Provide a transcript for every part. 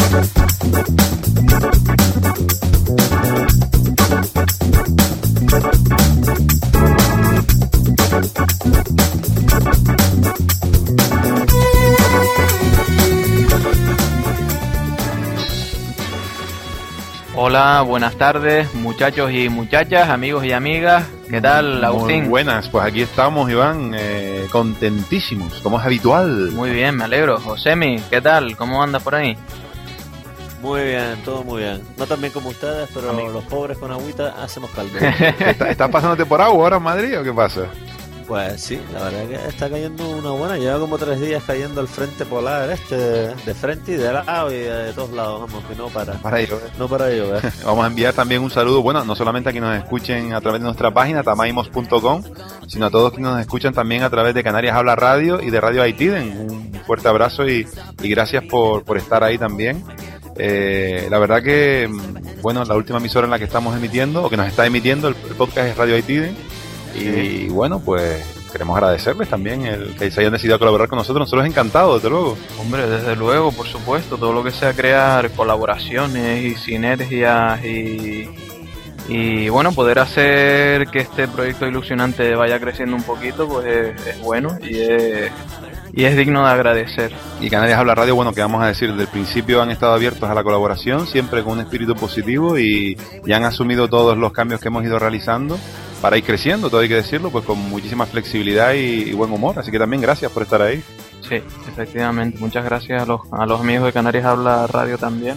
Hola, buenas tardes, muchachos y muchachas, amigos y amigas. ¿Qué tal, Agustín? Muy buenas, pues aquí estamos, Iván, contentísimos, como es habitual. Muy bien, me alegro. Josemi, ¿qué tal? ¿Cómo andas por ahí? Muy bien, todo muy bien. No tan bien como ustedes, pero los pobres con agüita hacemos caldo. ¿Estás pasándote por agua ahora en Madrid o qué pasa? Pues sí, la verdad que está cayendo una buena. Lleva como 3 días cayendo el frente polar de frente y de lado y de todos lados, vamos, que no para. Para llover. No para de llover. Vamos a enviar también un saludo, bueno, no solamente a quienes nos escuchen a través de nuestra página, tamaimos.com, sino a todos quienes nos escuchan también a través de Canarias Habla Radio y de Radio Haitiden. Un fuerte abrazo y gracias por estar ahí también. La verdad que, bueno, la última emisora en la que estamos emitiendo, o que nos está emitiendo el podcast es Radio Haitiden. Y bueno, pues queremos agradecerles también el que se hayan decidido a colaborar con nosotros. Nosotros encantados, desde luego. Hombre, desde luego, por supuesto, todo lo que sea crear colaboraciones y sinergias y bueno, poder hacer que este proyecto ilusionante vaya creciendo un poquito, pues es bueno y es digno de agradecer. Y Canarias Habla Radio, bueno, que vamos a decir, desde el principio han estado abiertos a la colaboración, siempre con un espíritu positivo y han asumido todos los cambios que hemos ido realizando para ir creciendo, todo hay que decirlo, pues con muchísima flexibilidad y buen humor. Así que también gracias por estar ahí. Sí, efectivamente. Muchas gracias a los amigos de Canarias Habla Radio también.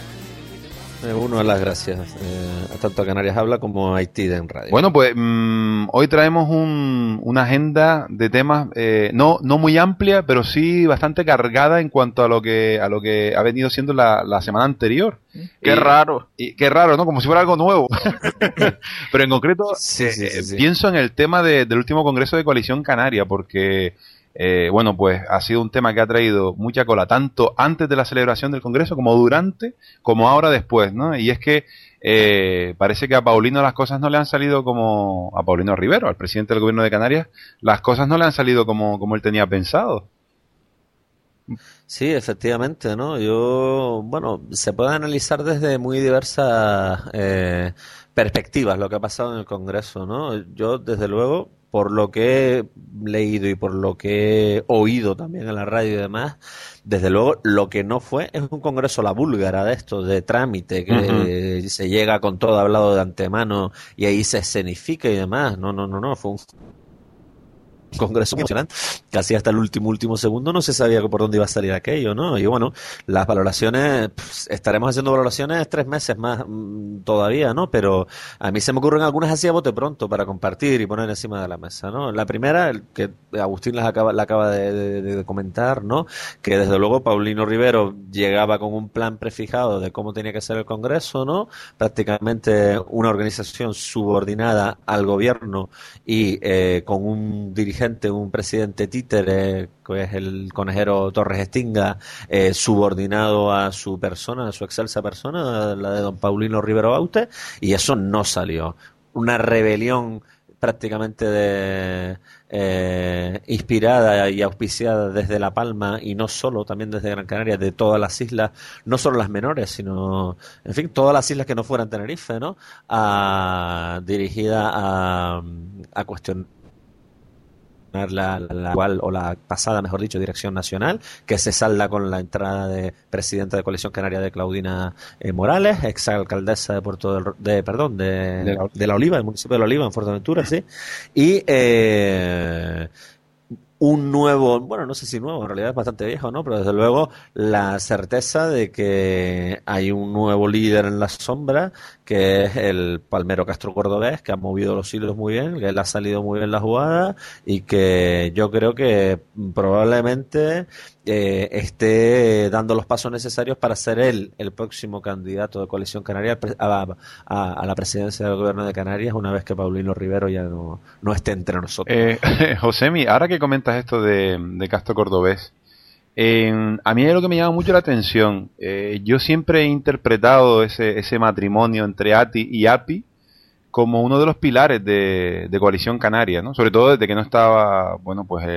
Uno de las gracias tanto a Canarias Habla como a Haitiden Radio. Bueno, pues hoy traemos una agenda de temas no muy amplia, pero sí bastante cargada en cuanto a lo que ha venido siendo la semana anterior. Qué raro. Qué raro, ¿no? Como si fuera algo nuevo. Pero en concreto sí. pienso en el tema del último Congreso de Coalición Canaria, porque bueno, pues ha sido un tema que ha traído mucha cola, tanto antes de la celebración del Congreso como durante, como ahora después, ¿no? Y es que parece que a Paulino las cosas no le han salido como a Paulino Rivero, al presidente del Gobierno de Canarias, las cosas no le han salido como él tenía pensado. Sí, efectivamente, ¿no? Bueno, se puede analizar desde muy diversas perspectivas lo que ha pasado en el Congreso, ¿no? Yo, desde luego, por lo que he leído y por lo que he oído también en la radio y demás, desde luego lo que no fue es un congreso a la búlgara de esto, de trámite, que se llega con todo hablado de antemano y ahí se escenifica y demás. No, fue un congreso emocionante, casi hasta el último segundo no se sabía por dónde iba a salir aquello, ¿no? Y bueno, las valoraciones, estaremos haciendo valoraciones 3 meses más todavía, ¿no? Pero a mí se me ocurren algunas así a bote pronto para compartir y poner encima de la mesa, ¿no? La primera, el que Agustín la acaba de comentar, ¿no? Que desde luego Paulino Rivero llegaba con un plan prefijado de cómo tenía que ser el Congreso, ¿no? Prácticamente una organización subordinada al gobierno y con un dirigente, un presidente títere, que es el conejero Torres Estinga, subordinado a su persona, a su excelsa persona, la de don Paulino Rivero Baute, y eso no salió. Una rebelión prácticamente inspirada y auspiciada desde La Palma y no solo, también desde Gran Canaria, de todas las islas, no solo las menores, sino, en fin, todas las islas que no fueran Tenerife, ¿no? Dirigida a cuestionar la actual, o la pasada, mejor dicho, dirección nacional, que se salda con la entrada de presidenta de Coalición Canaria de Claudina Morales, exalcaldesa de La Oliva, del municipio de La Oliva, en Fuerteventura, sí, y un nuevo, bueno, no sé si nuevo, en realidad es bastante viejo, ¿no? Pero desde luego la certeza de que hay un nuevo líder en la sombra, que es el Palmero Castro Cordobés, que ha movido los hilos muy bien, que le ha salido muy bien la jugada y que yo creo que probablemente esté dando los pasos necesarios para ser él el próximo candidato de Coalición Canaria a la presidencia del Gobierno de Canarias, una vez que Paulino Rivero ya no esté entre nosotros. Josemi, ahora que comentas esto de Castro Cordobés, a mí es lo que me llama mucho la atención. Yo siempre he interpretado ese matrimonio entre ATI y API como uno de los pilares de Coalición Canaria, ¿no? Sobre todo desde que no estaba, bueno, pues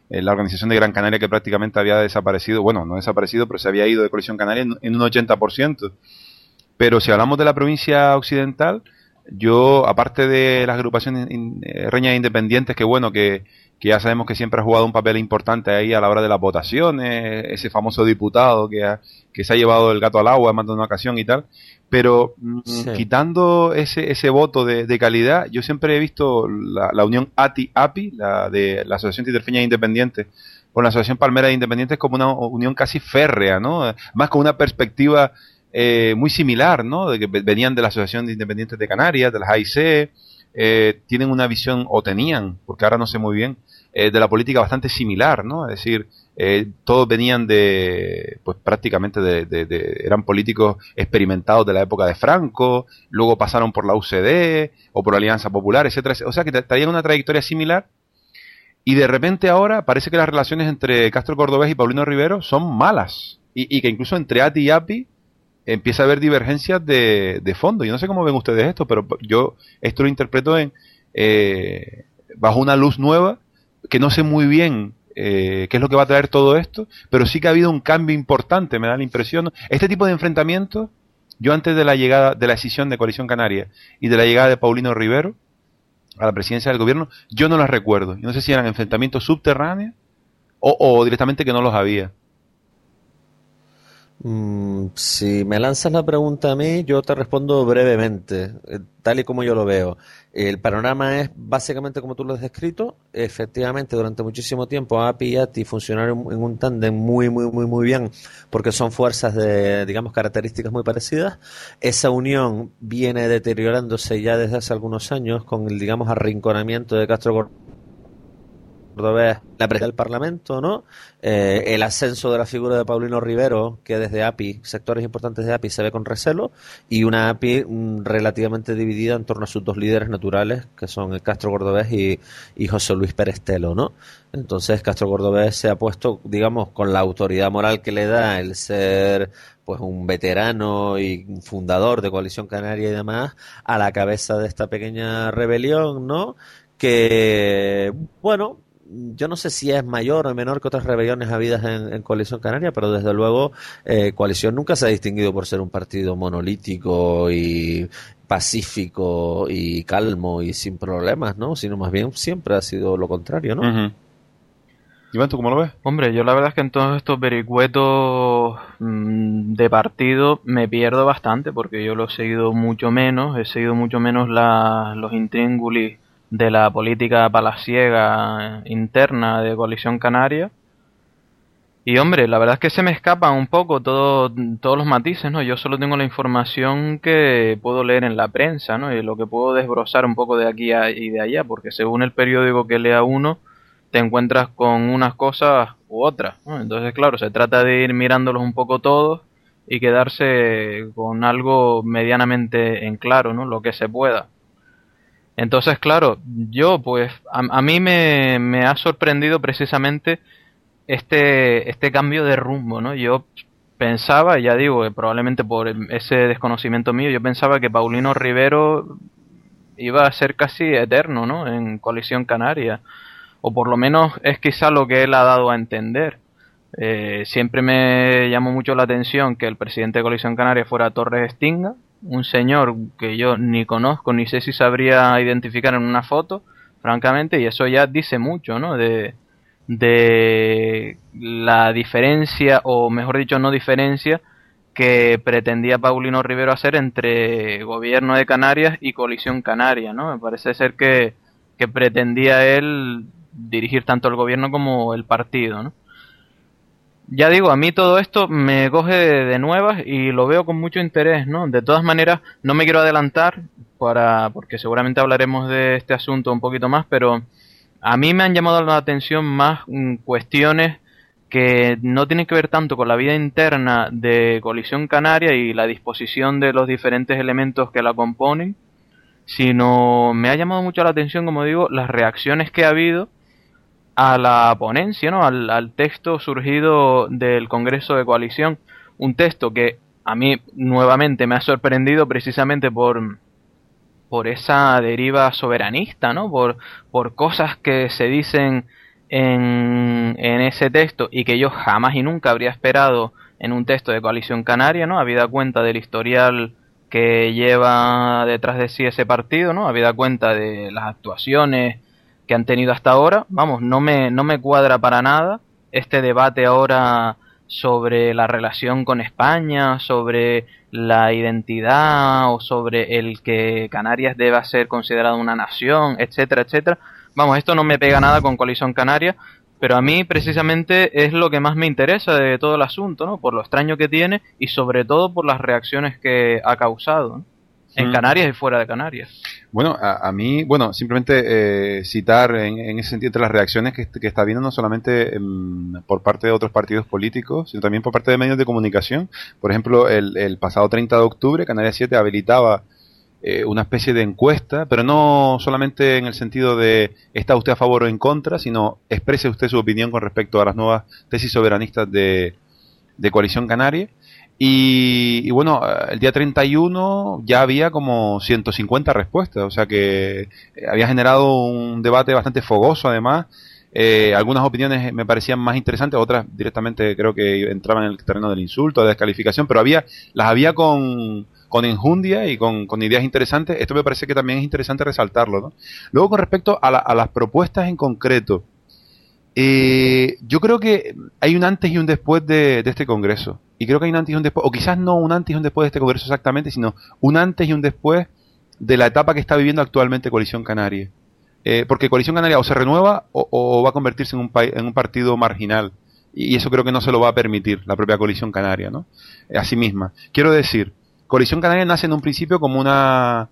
la organización de Gran Canaria, que prácticamente había desaparecido, bueno, no desaparecido, pero se había ido de Coalición Canaria en un 80%. Pero si hablamos de la provincia occidental, yo, aparte de las agrupaciones reñas independientes, que bueno, que ya sabemos que siempre ha jugado un papel importante ahí a la hora de las votaciones, ese famoso diputado que se ha llevado el gato al agua más de una ocasión y tal, pero sí, quitando ese voto de calidad, yo siempre he visto la unión ATI-API, la de la Asociación Tinerfeña Independiente, con la Asociación Palmera de Independientes, como una unión casi férrea, ¿no? Más con una perspectiva muy similar, ¿no? De que venían de la Asociación de Independientes de Canarias, de las AIC, tienen una visión, o tenían, porque ahora no sé muy bien, de la política bastante similar, ¿no? Es decir, todos venían pues prácticamente eran políticos experimentados de la época de Franco, luego pasaron por la UCD, o por la Alianza Popular, etcétera. O sea que traían una trayectoria similar, y de repente ahora parece que las relaciones entre Castro Cordobés y Paulino Rivero son malas, y que incluso entre ATI y API empieza a haber divergencias de fondo. Yo no sé cómo ven ustedes esto, pero yo esto lo interpreto bajo una luz nueva, que no sé muy bien qué es lo que va a traer todo esto, pero sí que ha habido un cambio importante, me da la impresión. Este tipo de enfrentamientos, yo antes de la llegada, de la decisión de Coalición Canaria y de la llegada de Paulino Rivero a la presidencia del gobierno, yo no las recuerdo. Yo no sé si eran enfrentamientos subterráneos o directamente que no los había. Si me lanzas la pregunta a mí, yo te respondo brevemente, tal y como yo lo veo. El panorama es básicamente como tú lo has descrito. Efectivamente, durante muchísimo tiempo API y ATI funcionaron en un tándem muy bien, porque son fuerzas de, digamos, características muy parecidas. Esa unión viene deteriorándose ya desde hace algunos años con el, digamos, arrinconamiento de Castro Cordobés, la presidencia del Parlamento, ¿no? El ascenso de la figura de Paulino Rivero, que desde API, sectores importantes de API, se ve con recelo, y una API relativamente dividida en torno a sus dos líderes naturales, que son el Castro Cordobés y José Luis Perestelo, ¿no? Entonces Castro Cordobés se ha puesto, digamos, con la autoridad moral que le da el ser pues un veterano y fundador de Coalición Canaria y demás, a la cabeza de esta pequeña rebelión, ¿no? Que, bueno, yo no sé si es mayor o menor que otras rebeliones habidas en Coalición Canaria, pero desde luego Coalición nunca se ha distinguido por ser un partido monolítico y pacífico y calmo y sin problemas, ¿no? Sino más bien siempre ha sido lo contrario, ¿no? Uh-huh. Iván, ¿tú cómo lo ves? Hombre, yo la verdad es que en todos estos vericuetos de partido me pierdo bastante, porque yo lo he seguido mucho menos, los intríngulis de la política palaciega interna de Coalición Canaria. Y hombre, la verdad es que se me escapan un poco todos los matices, ¿no? Yo solo tengo la información que puedo leer en la prensa, ¿no? Y lo que puedo desbrozar un poco de aquí y de allá, porque según el periódico que lea uno, te encuentras con unas cosas u otras, ¿no? Entonces, claro, se trata de ir mirándolos un poco todos y quedarse con algo medianamente en claro, ¿no? Lo que se pueda. Entonces, claro, yo pues a mí me ha sorprendido precisamente este cambio de rumbo, ¿no? Yo pensaba, ya digo, probablemente por ese desconocimiento mío, yo pensaba que Paulino Rivero iba a ser casi eterno, ¿no? En Coalición Canaria, o por lo menos es quizá lo que él ha dado a entender. Siempre me llamó mucho la atención que el presidente de Coalición Canaria fuera Torres Estinga, un señor que yo ni conozco, ni sé si sabría identificar en una foto, francamente, y eso ya dice mucho, ¿no? De la diferencia, o mejor dicho, no diferencia, que pretendía Paulino Rivero hacer entre Gobierno de Canarias y Coalición Canaria, ¿no? Me parece ser que pretendía él dirigir tanto el gobierno como el partido, ¿no? Ya digo, a mí todo esto me coge de nuevas y lo veo con mucho interés, ¿no? De todas maneras, no me quiero adelantar porque seguramente hablaremos de este asunto un poquito más, pero a mí me han llamado la atención más cuestiones que no tienen que ver tanto con la vida interna de Coalición Canaria y la disposición de los diferentes elementos que la componen, sino me ha llamado mucho la atención, como digo, las reacciones que ha habido a la ponencia, ¿no? Al texto surgido del Congreso de Coalición, un texto que a mí nuevamente me ha sorprendido precisamente por esa deriva soberanista, ¿no? Por cosas que se dicen en ese texto y que yo jamás y nunca habría esperado en un texto de Coalición Canaria, ¿no? Habida cuenta del historial que lleva detrás de sí ese partido, ¿no? Habida cuenta de las actuaciones que han tenido hasta ahora, vamos, no me cuadra para nada este debate ahora sobre la relación con España, sobre la identidad o sobre el que Canarias deba ser considerada una nación, etcétera, etcétera. Vamos, esto no me pega nada con Coalición Canaria, pero a mí precisamente es lo que más me interesa de todo el asunto, ¿no? Por lo extraño que tiene y sobre todo por las reacciones que ha causado, ¿no? En Canarias y fuera de Canarias. Bueno, a mí, simplemente citar en ese sentido entre las reacciones que está viendo no solamente por parte de otros partidos políticos, sino también por parte de medios de comunicación. Por ejemplo, el pasado 30 de octubre, Canarias 7 habilitaba una especie de encuesta, pero no solamente en el sentido de ¿está usted a favor o en contra?, sino exprese usted su opinión con respecto a las nuevas tesis soberanistas de Coalición Canaria. Y bueno, el día 31 ya había como 150 respuestas, o sea que había generado un debate bastante fogoso además. Algunas opiniones me parecían más interesantes, otras directamente creo que entraban en el terreno del insulto, de descalificación, pero las había con enjundia y con ideas interesantes. Esto me parece que también es interesante resaltarlo, ¿no? Luego, con respecto a las propuestas en concreto, yo creo que hay un antes y un después de este congreso, y creo que hay un antes y un después, o quizás no un antes y un después de este congreso exactamente, sino un antes y un después de la etapa que está viviendo actualmente Coalición Canaria, porque Coalición Canaria o se renueva o va a convertirse en un partido marginal, y eso creo que no se lo va a permitir la propia Coalición Canaria, ¿no? A sí misma. Quiero decir, Coalición Canaria nace en un principio como una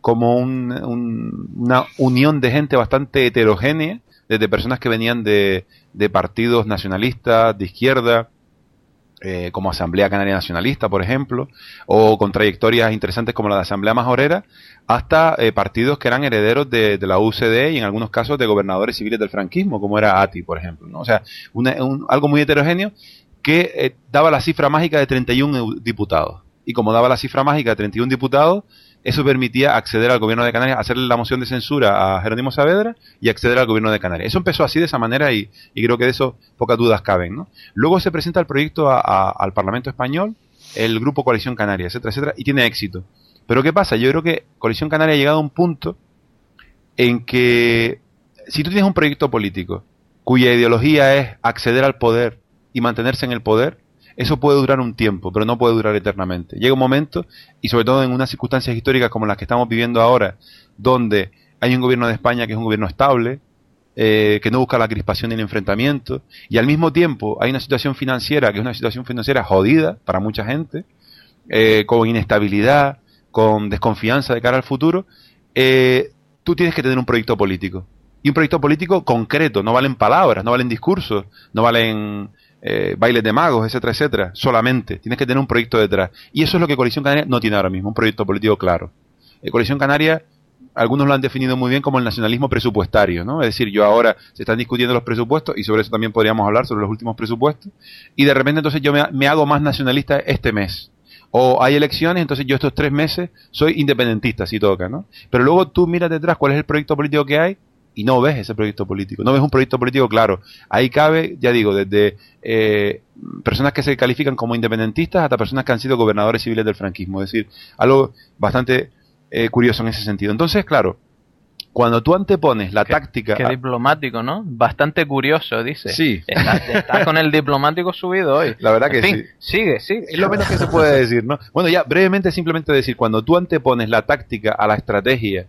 unión de gente bastante heterogénea, desde personas que venían de partidos nacionalistas, de izquierda, como Asamblea Canaria Nacionalista, por ejemplo, o con trayectorias interesantes como la de Asamblea Majorera, hasta partidos que eran herederos de la UCD y en algunos casos de gobernadores civiles del franquismo, como era ATI, por ejemplo, ¿no? O sea, algo muy heterogéneo que daba la cifra mágica de 31 diputados. Y como daba la cifra mágica de 31 diputados, eso permitía acceder al gobierno de Canarias, hacerle la moción de censura a Jerónimo Saavedra y acceder al gobierno de Canarias. Eso empezó así, de esa manera, y creo que de eso pocas dudas caben, ¿no? Luego se presenta el proyecto al Parlamento Español, el Grupo Coalición Canaria, etcétera, etcétera, y tiene éxito. Pero ¿qué pasa? Yo creo que Coalición Canaria ha llegado a un punto en que si tú tienes un proyecto político cuya ideología es acceder al poder y mantenerse en el poder, eso puede durar un tiempo, pero no puede durar eternamente. Llega un momento, y sobre todo en unas circunstancias históricas como las que estamos viviendo ahora, donde hay un gobierno de España que es un gobierno estable, que no busca la crispación ni el enfrentamiento, y al mismo tiempo hay una situación financiera que es una situación financiera jodida para mucha gente, con inestabilidad, con desconfianza de cara al futuro. Tú tienes que tener un proyecto político, y un proyecto político concreto. No valen palabras, no valen discursos, no valen bailes de magos, etcétera, etcétera. Solamente tienes que tener un proyecto detrás, y eso es lo que Coalición Canaria no tiene ahora mismo, un proyecto político claro. Coalición Canaria, algunos lo han definido muy bien como el nacionalismo presupuestario, ¿no? Es decir, yo ahora se están discutiendo los presupuestos, y sobre eso también podríamos hablar, sobre los últimos presupuestos, y de repente entonces yo me hago más nacionalista este mes, o hay elecciones, entonces yo estos 3 meses soy independentista si toca, ¿no? Pero luego tú miras detrás cuál es el proyecto político que hay, y no ves ese proyecto político, no ves un proyecto político claro. Ahí cabe, ya digo, desde personas que se califican como independentistas hasta personas que han sido gobernadores civiles del franquismo, es decir, algo bastante curioso en ese sentido. Entonces, claro, cuando tú antepones la táctica... Qué diplomático, ¿no? Bastante curioso, dice. Sí. Estás con el diplomático subido hoy. La verdad que sí. Sigue. Es lo menos que se puede decir, ¿no? Bueno, ya brevemente simplemente decir, cuando tú antepones la táctica a la estrategia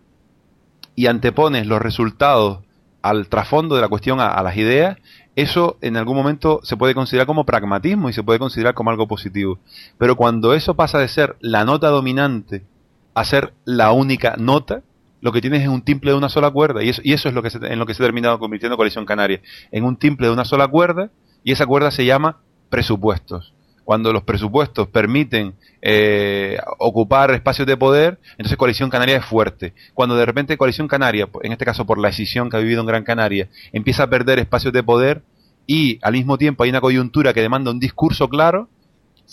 y antepones los resultados al trasfondo de la cuestión, a las ideas, eso en algún momento se puede considerar como pragmatismo y se puede considerar como algo positivo. Pero cuando eso pasa de ser la nota dominante a ser la única nota, lo que tienes es un timple de una sola cuerda, y eso es en lo que se ha terminado convirtiendo Coalición Canaria, en un timple de una sola cuerda, y esa cuerda se llama presupuestos. Cuando los presupuestos permiten ocupar espacios de poder, entonces Coalición Canaria es fuerte. Cuando de repente Coalición Canaria, en este caso por la escisión que ha vivido en Gran Canaria, empieza a perder espacios de poder y al mismo tiempo hay una coyuntura que demanda un discurso claro,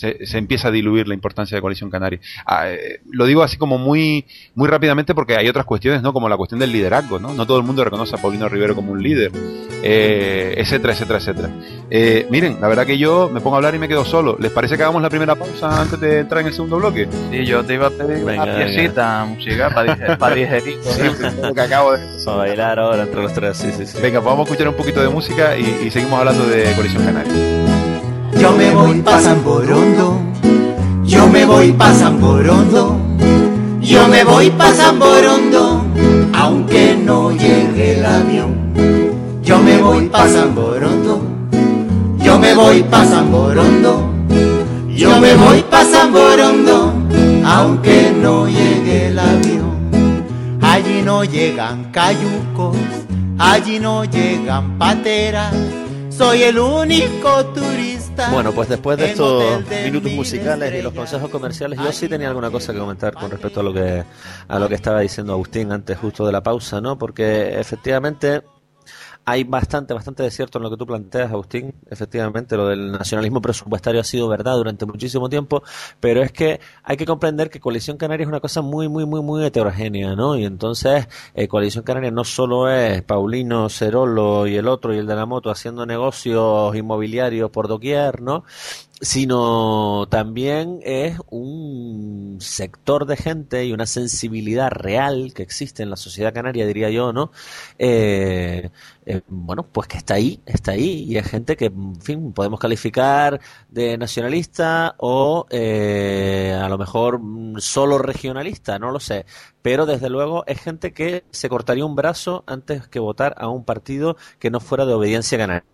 se empieza a diluir la importancia de Coalición Canaria. Lo digo así como muy rápidamente porque hay otras cuestiones, ¿no? Como la cuestión del liderazgo, ¿no? No todo el mundo reconoce a Paulino Rivero como un líder, etcétera, etcétera, etcétera. Miren, la verdad que yo me pongo a hablar y me quedo solo. ¿Les parece que hagamos la primera pausa antes de entrar en el segundo bloque? Sí, yo te iba a pedir una piecita musical para digerir. Sí, lo que acabo de... Para bailar ahora entre los tres, sí. Venga, pues vamos a escuchar un poquito de música y seguimos hablando de Coalición Canaria. Yo me voy pa' Samborondo, yo me voy pa' Samborondo, yo me voy pa' Samborondo, aunque no llegue el avión. Yo me voy pa' Samborondo, yo me voy pa' Samborondo, yo me voy pa' Samborondo, aunque no llegue el avión. Allí no llegan cayucos, allí no llegan pateras, soy el único turista. Bueno, pues después de estos minutos musicales y los consejos comerciales, yo sí tenía alguna cosa que comentar con respecto a lo que estaba diciendo Agustín antes justo de la pausa, ¿no? Porque efectivamente hay bastante de cierto en lo que tú planteas, Agustín. Efectivamente, lo del nacionalismo presupuestario ha sido verdad durante muchísimo tiempo, pero es que hay que comprender que Coalición Canaria es una cosa muy heterogénea, ¿no? Y entonces, Coalición Canaria no solo es Paulino, Cerolo y el otro y el de la moto haciendo negocios inmobiliarios por doquier, ¿no? Sino también es un sector de gente y una sensibilidad real que existe en la sociedad canaria, diría yo, ¿no? Bueno, pues que está ahí, y es gente que, en fin, podemos calificar de nacionalista o a lo mejor solo regionalista, no lo sé, pero desde luego es gente que se cortaría un brazo antes que votar a un partido que no fuera de obediencia canaria.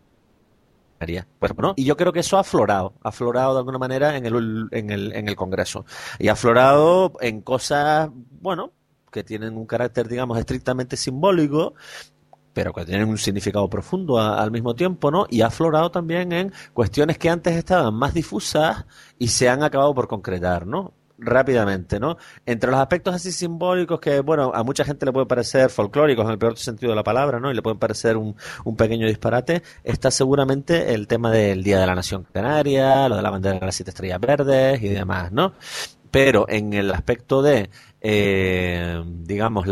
Pues, ¿no? Y yo creo que eso ha aflorado de alguna manera en el Congreso, y ha aflorado en cosas, bueno, que tienen un carácter, digamos, estrictamente simbólico, pero que tienen un significado profundo al mismo tiempo, ¿no? Y ha aflorado también en cuestiones que antes estaban más difusas y se han acabado por concretar, ¿no? Rápidamente, ¿no? Entre los aspectos así simbólicos que, bueno, a mucha gente le puede parecer folclóricos en el peor sentido de la palabra, ¿no? Y le pueden parecer un pequeño disparate, está seguramente el tema del Día de la Nación Canaria, lo de la bandera de las 7 estrellas verdes y demás, ¿no? Pero en el aspecto de, digamos,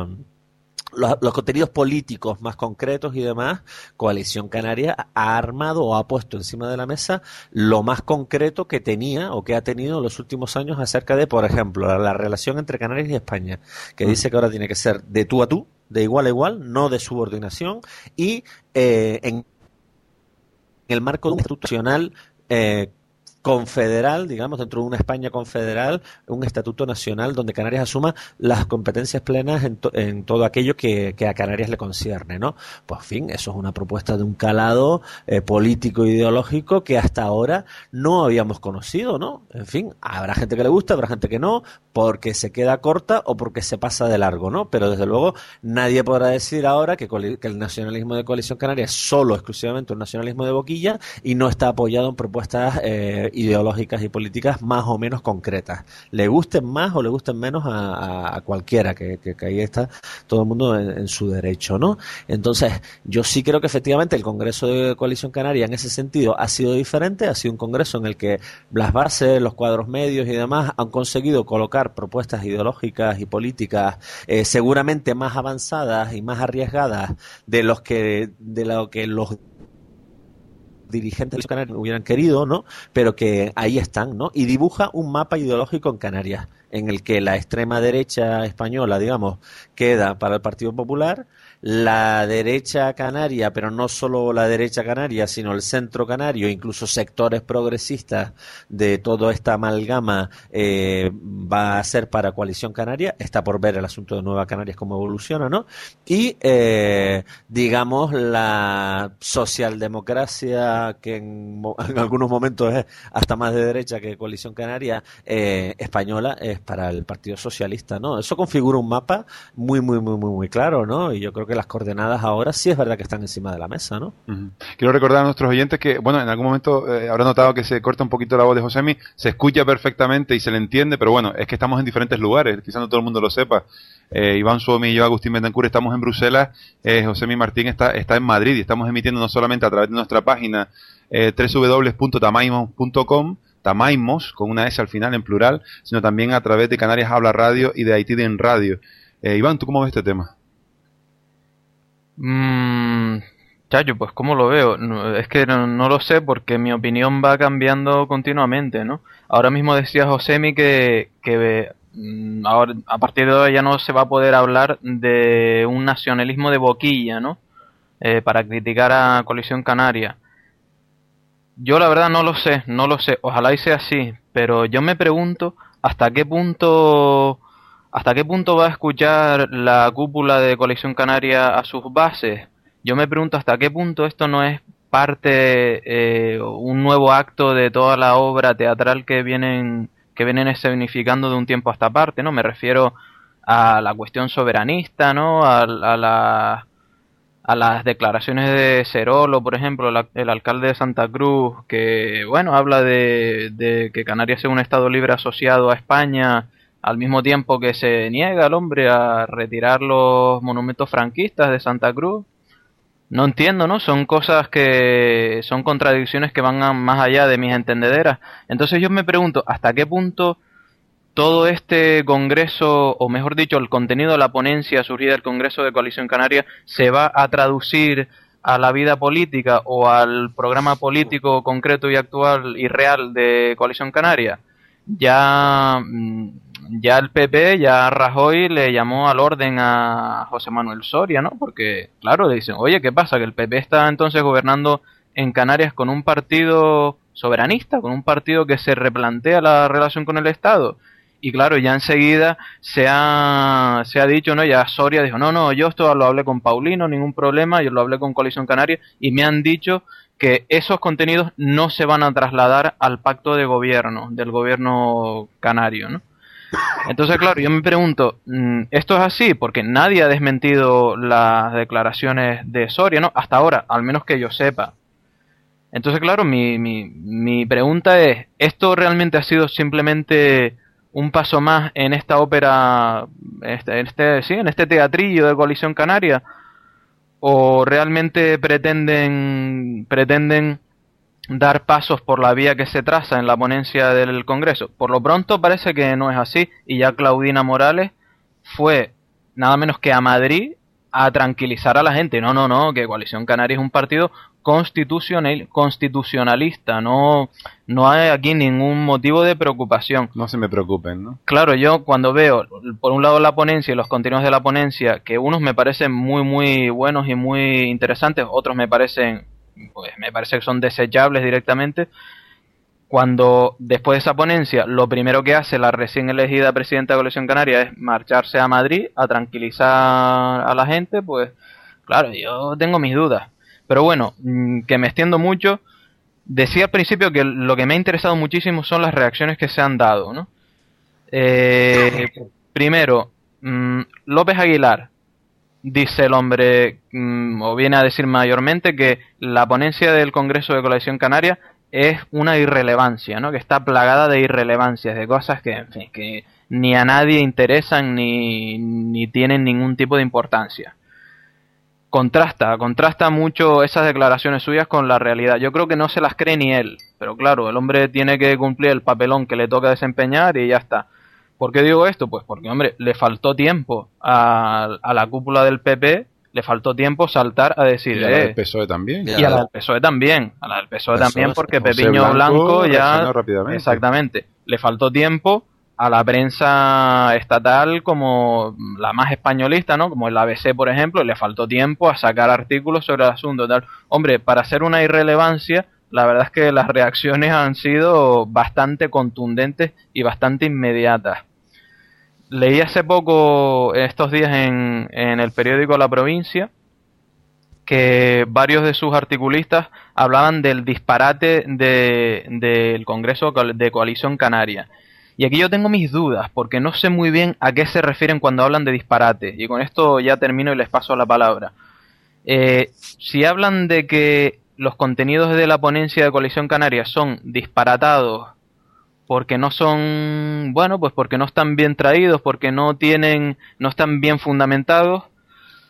los contenidos políticos más concretos y demás, Coalición Canaria ha armado o ha puesto encima de la mesa lo más concreto que tenía o que ha tenido en los últimos años acerca de, por ejemplo, la relación entre Canarias y España, que dice que ahora tiene que ser de tú a tú, de igual a igual, no de subordinación, y en el marco de un institucional confederal, digamos, dentro de una España confederal, un estatuto nacional donde Canarias asuma las competencias plenas en todo aquello que a Canarias le concierne, ¿no? Pues, en fin, eso es una propuesta de un calado político e ideológico que hasta ahora no habíamos conocido, ¿no? En fin, habrá gente que le gusta, habrá gente que no, porque se queda corta o porque se pasa de largo, ¿no? Pero desde luego nadie podrá decir ahora que el nacionalismo de Coalición Canaria es solo, exclusivamente un nacionalismo de boquilla y no está apoyado en propuestas ideológicas y políticas más o menos concretas. Le gusten más o le gusten menos a cualquiera, que ahí está todo el mundo en su derecho, ¿no? Entonces, yo sí creo que efectivamente el Congreso de Coalición Canaria en ese sentido ha sido diferente, ha sido un congreso en el que las bases, los cuadros medios y demás han conseguido colocar propuestas ideológicas y políticas seguramente más avanzadas y más arriesgadas de lo que los dirigentes de Canarias hubieran querido, ¿no? Pero que ahí están, ¿no? Y dibuja un mapa ideológico en Canarias, en el que la extrema derecha española, digamos, queda para el Partido Popular, la derecha canaria, pero no solo la derecha canaria, sino el centro canario, incluso sectores progresistas de toda esta amalgama va a ser para Coalición Canaria. Está por ver el asunto de Nueva Canarias cómo evoluciona, ¿no? Y, digamos, la socialdemocracia, que en algunos momentos es hasta más de derecha que Coalición Canaria, española, es para el Partido Socialista, ¿no? Eso configura un mapa muy claro, ¿no? Y yo creo que las coordenadas ahora sí es verdad que están encima de la mesa, ¿no? Uh-huh. Quiero recordar a nuestros oyentes que, bueno, en algún momento habrá notado que se corta un poquito la voz de Josemi, se escucha perfectamente y se le entiende, pero bueno, es que estamos en diferentes lugares, quizás no todo el mundo lo sepa. Iván Suomi y yo, Agustín Bentancur, estamos en Bruselas, Josemi Martín está en Madrid y estamos emitiendo no solamente a través de nuestra página www.tamaimon.com, Tamaimos, con una S al final en plural, sino también a través de Canarias Habla Radio y de Haitiden Radio. Iván, ¿tú cómo ves este tema? Chayo, pues ¿cómo lo veo? Es que no lo sé porque mi opinión va cambiando continuamente, ¿no? Ahora mismo decía Josemi que ahora, a partir de hoy ya no se va a poder hablar de un nacionalismo de boquilla, ¿no? Para criticar a Coalición Canaria. Yo la verdad no lo sé, ojalá y sea así, pero yo me pregunto hasta qué punto va a escuchar la cúpula de Coalición Canaria a sus bases. Yo me pregunto hasta qué punto esto no es parte, un nuevo acto de toda la obra teatral que vienen escenificando de un tiempo a esta parte, ¿no? Me refiero a la cuestión soberanista, ¿no? A las declaraciones de Cerolo, por ejemplo, el alcalde de Santa Cruz, que, bueno, habla de que Canarias sea un estado libre asociado a España, al mismo tiempo que se niega el hombre a retirar los monumentos franquistas de Santa Cruz. No entiendo, ¿no? Son cosas son contradicciones que van más allá de mis entendederas. Entonces yo me pregunto, ¿hasta qué punto todo este congreso, o mejor dicho, el contenido de la ponencia surgida del Congreso de Coalición Canaria se va a traducir a la vida política o al programa político concreto y actual y real de Coalición Canaria? Ya el PP, ya Rajoy le llamó al orden a José Manuel Soria, ¿no? Porque, claro, le dicen, oye, ¿qué pasa? Que el PP está entonces gobernando en Canarias con un partido soberanista, con un partido que se replantea la relación con el Estado. Y claro, ya enseguida se ha dicho, ¿no? Ya Soria dijo, no, yo esto lo hablé con Paulino, ningún problema, yo lo hablé con Coalición Canaria, y me han dicho que esos contenidos no se van a trasladar al pacto de gobierno, del gobierno canario, ¿no? Entonces, claro, yo me pregunto, ¿esto es así? Porque nadie ha desmentido las declaraciones de Soria, ¿no? Hasta ahora, al menos que yo sepa. Entonces, claro, mi pregunta es, ¿esto realmente ha sido simplemente un paso más en esta ópera, en este teatrillo de Coalición Canaria? ¿O realmente pretenden dar pasos por la vía que se traza en la ponencia del Congreso? Por lo pronto parece que no es así, y ya Claudina Morales fue nada menos que a Madrid a tranquilizar a la gente. No, que Coalición Canaria es un partido constitucionalista, no hay aquí ningún motivo de preocupación. No se me preocupen, ¿no? Claro, yo cuando veo por un lado la ponencia y los contenidos de la ponencia, que unos me parecen muy muy buenos y muy interesantes, otros me parece que son desechables directamente. Cuando después de esa ponencia lo primero que hace la recién elegida presidenta de Coalición Canaria es marcharse a Madrid a tranquilizar a la gente, pues claro, yo tengo mis dudas. Pero bueno, que me extiendo mucho. Decía al principio que lo que me ha interesado muchísimo son las reacciones que se han dado, ¿no? Primero, López Aguilar dice el hombre, o viene a decir mayormente, que la ponencia del Congreso de Coalición Canaria es una irrelevancia, ¿no? Que está plagada de irrelevancias, de cosas que, en fin, que ni a nadie interesan ni tienen ningún tipo de importancia. Contrasta mucho esas declaraciones suyas con la realidad. Yo creo que no se las cree ni él, pero claro, el hombre tiene que cumplir el papelón que le toca desempeñar y ya está. ¿Por qué digo esto? Pues porque, hombre, le faltó tiempo a la cúpula del PP, le faltó tiempo saltar a decir... Y a la del PSOE también. Y a la del PSOE también, porque Pepiño Blanco ya... Exactamente, le faltó tiempo a la prensa estatal como la más españolista, ¿no? Como el ABC, por ejemplo, le faltó tiempo a sacar artículos sobre el asunto, tal. Hombre, para hacer una irrelevancia, la verdad es que las reacciones han sido bastante contundentes y bastante inmediatas. Leí hace poco, estos días en el periódico La Provincia, que varios de sus articulistas hablaban del disparate del Congreso de Coalición Canaria. Y aquí yo tengo mis dudas, porque no sé muy bien a qué se refieren cuando hablan de disparate. Y con esto ya termino y les paso la palabra. Si hablan de que los contenidos de la ponencia de Coalición Canaria son disparatados, porque no son, bueno, pues porque no están bien traídos, porque no están bien fundamentados,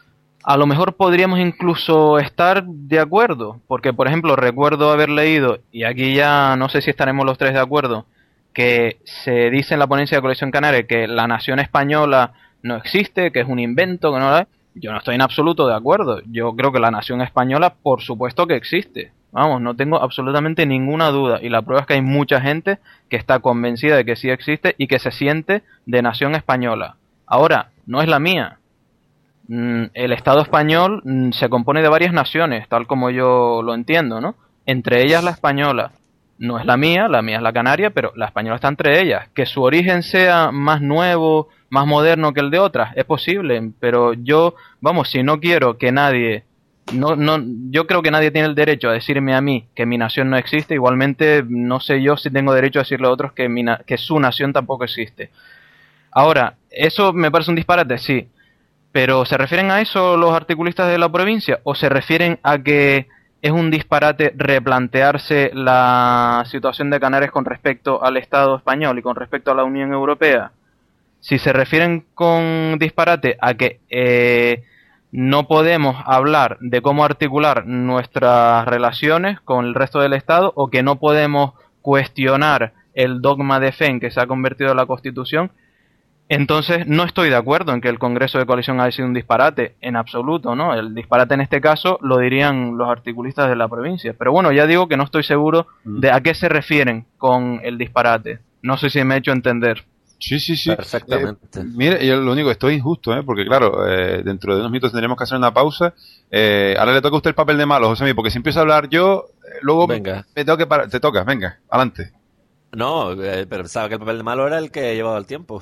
a lo mejor podríamos incluso estar de acuerdo, porque por ejemplo recuerdo haber leído, y aquí ya no sé si estaremos los tres de acuerdo, que se dice en la ponencia de Coalición Canaria que la nación española no existe, que es un invento, que no la... Yo no estoy en absoluto de acuerdo. Yo creo que la nación española, por supuesto que existe. Vamos, no tengo absolutamente ninguna duda. Y la prueba es que hay mucha gente que está convencida de que sí existe y que se siente de nación española. Ahora, no es la mía. El Estado español se compone de varias naciones, tal como yo lo entiendo, ¿no? Entre ellas la española. No es la mía es la canaria, pero la española está entre ellas. Que su origen sea más nuevo, más moderno que el de otras, es posible, pero yo, vamos, si no quiero que nadie, yo creo que nadie tiene el derecho a decirme a mí que mi nación no existe, igualmente no sé yo si tengo derecho a decirle a otros que su nación tampoco existe. Ahora, ¿eso me parece un disparate? Sí, pero ¿se refieren a eso los articulistas de la provincia o se refieren a que es un disparate replantearse la situación de Canarias con respecto al Estado español y con respecto a la Unión Europea? Si se refieren con disparate a que no podemos hablar de cómo articular nuestras relaciones con el resto del Estado o que no podemos cuestionar el dogma de fe en que se ha convertido en la Constitución, entonces no estoy de acuerdo en que el Congreso de Coalición haya sido un disparate, en absoluto, ¿no? El disparate en este caso lo dirían los articulistas de la provincia. Pero bueno, ya digo que no estoy seguro de a qué se refieren con el disparate. No sé si me he hecho entender. Sí. Perfectamente. Mire, yo lo único que estoy injusto, porque claro, dentro de unos minutos tendremos que hacer una pausa. Ahora le toca a usted el papel de malo, José, porque si empiezo a hablar yo, luego venga. me tengo que parar. Te toca, venga, adelante. No, pero pensaba que el papel de malo era el que he llevado el tiempo.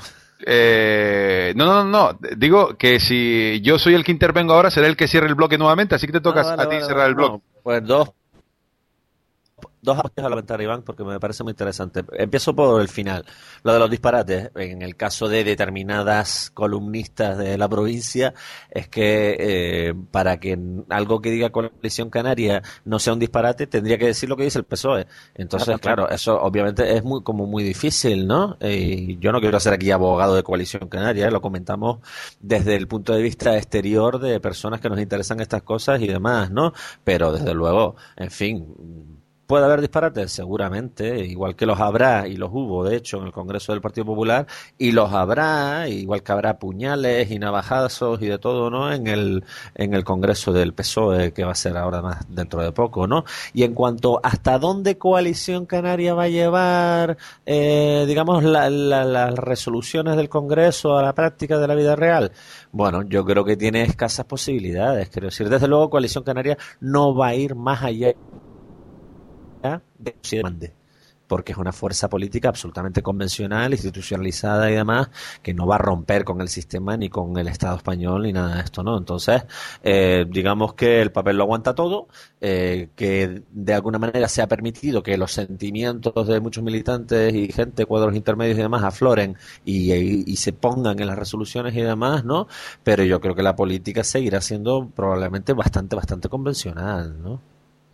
No. Digo que si yo soy el que intervengo ahora, seré el que cierre el bloque nuevamente, así que te toca a ti cerrar el bloque. No, pues dos apuntes a comentar, Iván, porque me parece muy interesante. Empiezo por el final. Lo de los disparates, en el caso de determinadas columnistas de la provincia, es que para que algo que diga Coalición Canaria no sea un disparate, tendría que decir lo que dice el PSOE. Entonces, claro, eso obviamente es muy difícil, ¿no? Y yo no quiero ser aquí abogado de Coalición Canaria, lo comentamos desde el punto de vista exterior de personas que nos interesan estas cosas y demás, ¿no? Pero desde luego, en fin, ¿puede haber disparates? Seguramente, igual que los habrá, y los hubo, de hecho, en el Congreso del Partido Popular, y los habrá, igual que habrá puñales y navajazos y de todo, ¿no? En el Congreso del PSOE, que va a ser ahora más dentro de poco, ¿no? Y en cuanto hasta dónde Coalición Canaria va a llevar, digamos, las resoluciones del Congreso a la práctica de la vida real, bueno, yo creo que tiene escasas posibilidades. Quiero decir, desde luego, Coalición Canaria no va a ir más allá de si demande, porque es una fuerza política absolutamente convencional, institucionalizada y demás, que no va a romper con el sistema ni con el Estado español ni nada de esto, ¿no? Entonces, digamos que el papel lo aguanta todo, que de alguna manera se ha permitido que los sentimientos de muchos militantes y gente, cuadros intermedios y demás, afloren y se pongan en las resoluciones y demás, ¿no? Pero yo creo que la política seguirá siendo probablemente bastante convencional, ¿no?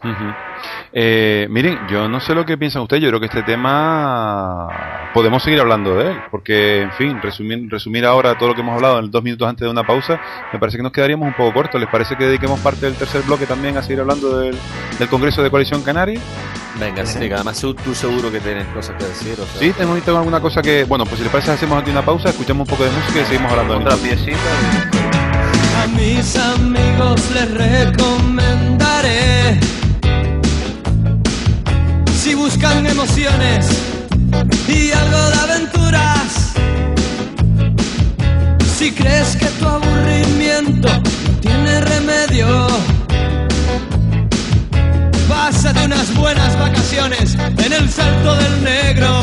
Miren, yo no sé lo que piensan ustedes. Yo creo que este tema podemos seguir hablando de él, porque, en fin, resumir ahora todo lo que hemos hablado en 2 minutos antes de una pausa, me parece que nos quedaríamos un poco cortos. ¿Les parece que dediquemos parte del tercer bloque también a seguir hablando del Congreso de Coalición Canaria? Venga, sí, además tú seguro que tienes cosas que decir, o sea. Sí, tengo alguna cosa que... Bueno, pues si les parece hacemos aquí una pausa, escuchamos un poco de música y seguimos hablando de otra piecita. A mis amigos les recomendaré, si buscan emociones y algo de aventuras, si crees que tu aburrimiento no tiene remedio, pásate unas buenas vacaciones en el Salto del Negro.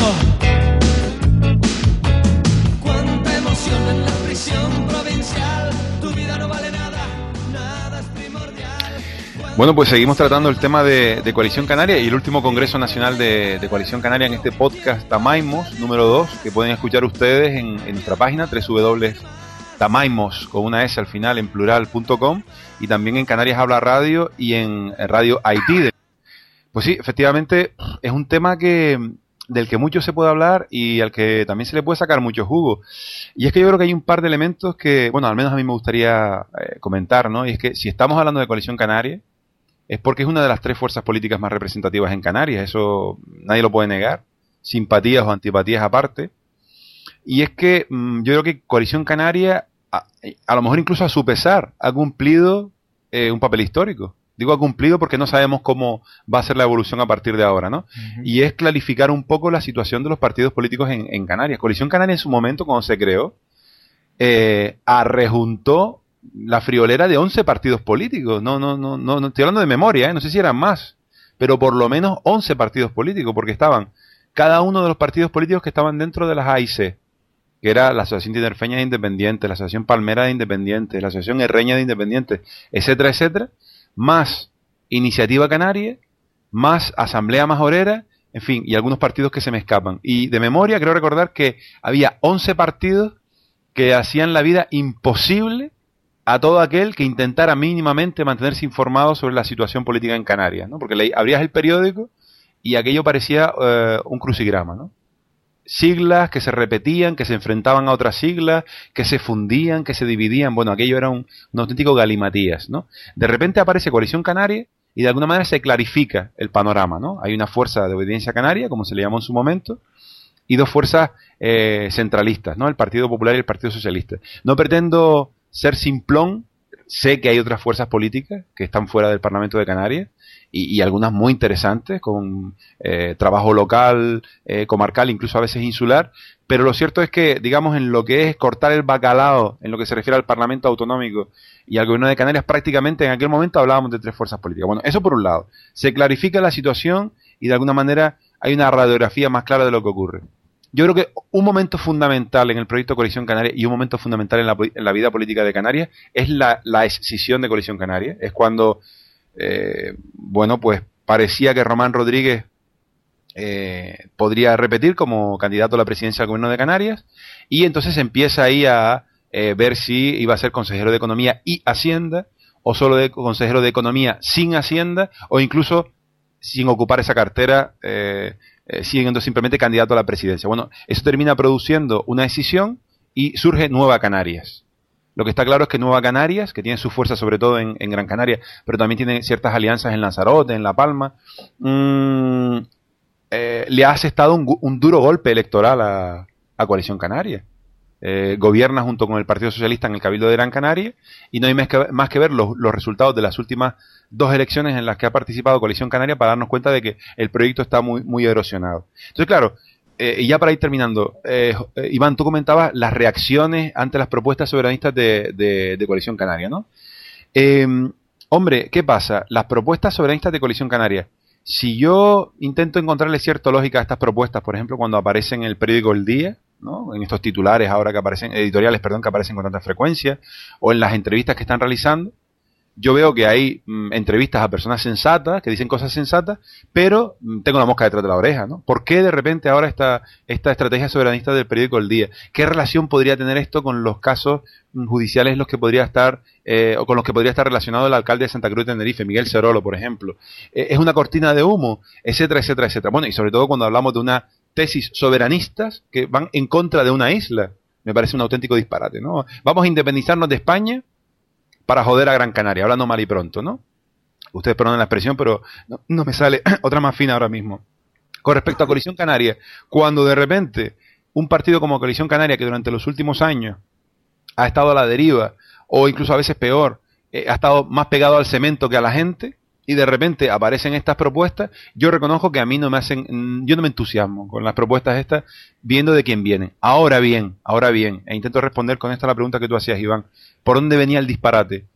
Cuánta emoción en la prisión provincial, tu vida no vale nada, nada es primordial. Bueno, pues seguimos tratando el tema de Coalición Canaria y el último Congreso Nacional de Coalición Canaria en este podcast Tamaimos número 2, que pueden escuchar ustedes en nuestra página www.tamaimos con una S al final en plural.com y también en Canarias Habla Radio y en Radio Haití. Pues sí, efectivamente es un tema que del que mucho se puede hablar y al que también se le puede sacar mucho jugo. Y es que yo creo que hay un par de elementos que, bueno, al menos a mí me gustaría comentar, ¿no? Y es que si estamos hablando de Coalición Canaria, es porque es una de las 3 fuerzas políticas más representativas en Canarias, eso nadie lo puede negar, simpatías o antipatías aparte. Y es que yo creo que Coalición Canaria, a lo mejor incluso a su pesar, ha cumplido un papel histórico. Digo ha cumplido porque no sabemos cómo va a ser la evolución a partir de ahora, ¿no? Uh-huh. Y es clarificar un poco la situación de los partidos políticos en Canarias. Coalición Canaria en su momento, cuando se creó, arrejuntó la friolera de 11 partidos políticos. No estoy hablando de memoria, no sé si eran más, pero por lo menos 11 partidos políticos, porque estaban cada uno de los partidos políticos que estaban dentro de las AIC, que era la Asociación Tinerfeña de Independientes, la Asociación Palmera de Independientes, la Asociación Herreña de Independientes, etcétera, etcétera, más Iniciativa Canaria, más Asamblea Majorera, en fin, y algunos partidos que se me escapan. Y de memoria creo recordar que había 11 partidos que hacían la vida imposible a todo aquel que intentara mínimamente mantenerse informado sobre la situación política en Canarias, ¿no? Porque abrías el periódico y aquello parecía un crucigrama, ¿no? Siglas que se repetían, que se enfrentaban a otras siglas, que se fundían, que se dividían. Bueno, aquello era un auténtico galimatías, ¿no? De repente aparece Coalición Canaria y de alguna manera se clarifica el panorama, ¿no? Hay una fuerza de obediencia canaria, como se le llamó en su momento, y 2 fuerzas centralistas, ¿no? El Partido Popular y el Partido Socialista. No pretendo ser simplón, sé que hay otras fuerzas políticas que están fuera del Parlamento de Canarias, y algunas muy interesantes, con trabajo local, comarcal, incluso a veces insular, pero lo cierto es que, digamos, en lo que es cortar el bacalao, en lo que se refiere al Parlamento Autonómico y al Gobierno de Canarias, prácticamente en aquel momento hablábamos de 3 fuerzas políticas. Bueno, eso por un lado. Se clarifica la situación y de alguna manera hay una radiografía más clara de lo que ocurre. Yo creo que un momento fundamental en el proyecto Coalición Canaria y un momento fundamental en la vida política de Canarias es la escisión de Coalición Canaria. Es cuando bueno, pues parecía que Román Rodríguez podría repetir como candidato a la presidencia del Gobierno de Canarias, y entonces empieza ahí a ver si iba a ser consejero de Economía y Hacienda, o solo consejero de Economía sin Hacienda, o incluso sin ocupar esa cartera, siendo simplemente candidato a la presidencia. Bueno, eso termina produciendo una decisión y surge Nueva Canarias. Lo que está claro es que Nueva Canarias, que tiene su fuerza sobre todo en Gran Canaria, pero también tiene ciertas alianzas en Lanzarote, en La Palma, le ha asestado un duro golpe electoral a Coalición Canaria. Gobierna junto con el Partido Socialista en el Cabildo de Gran Canaria, y no hay más que ver los resultados de las últimas 2 elecciones en las que ha participado Coalición Canaria para darnos cuenta de que el proyecto está muy, muy erosionado. Entonces, claro, y ya para ir terminando, Iván, tú comentabas las reacciones ante las propuestas soberanistas de Coalición Canaria, ¿no? Hombre, ¿qué pasa? Las propuestas soberanistas de Coalición Canaria, si yo intento encontrarle cierta lógica a estas propuestas, por ejemplo, cuando aparecen en el periódico El Día, ¿no? En estos titulares ahora que aparecen, editoriales, perdón, que aparecen con tanta frecuencia, o en las entrevistas que están realizando, yo veo que hay entrevistas a personas sensatas, que dicen cosas sensatas, pero tengo la mosca detrás de la oreja, ¿no? ¿Por qué de repente ahora esta estrategia soberanista del periódico El Día? ¿Qué relación podría tener esto con los casos judiciales en los que podría estar, o con los que podría estar relacionado el alcalde de Santa Cruz de Tenerife, Miguel Cerolo, por ejemplo? ¿Es una cortina de humo? Etcétera, etcétera, etcétera. Bueno, y sobre todo cuando hablamos de una tesis soberanistas que van en contra de una isla. Me parece un auténtico disparate, ¿no? Vamos a independizarnos de España para joder a Gran Canaria, hablando mal y pronto, ¿no? Ustedes perdonen la expresión, pero no me sale otra más fina ahora mismo. Con respecto a Coalición Canaria, cuando de repente un partido como Coalición Canaria, que durante los últimos años ha estado a la deriva, o incluso a veces peor, ha estado más pegado al cemento que a la gente, y de repente aparecen estas propuestas, yo reconozco que a mí no me hacen, yo no me entusiasmo con las propuestas estas, viendo de quién vienen. Ahora bien, e intento responder con esta la pregunta que tú hacías, Iván, ¿por dónde venía el disparate?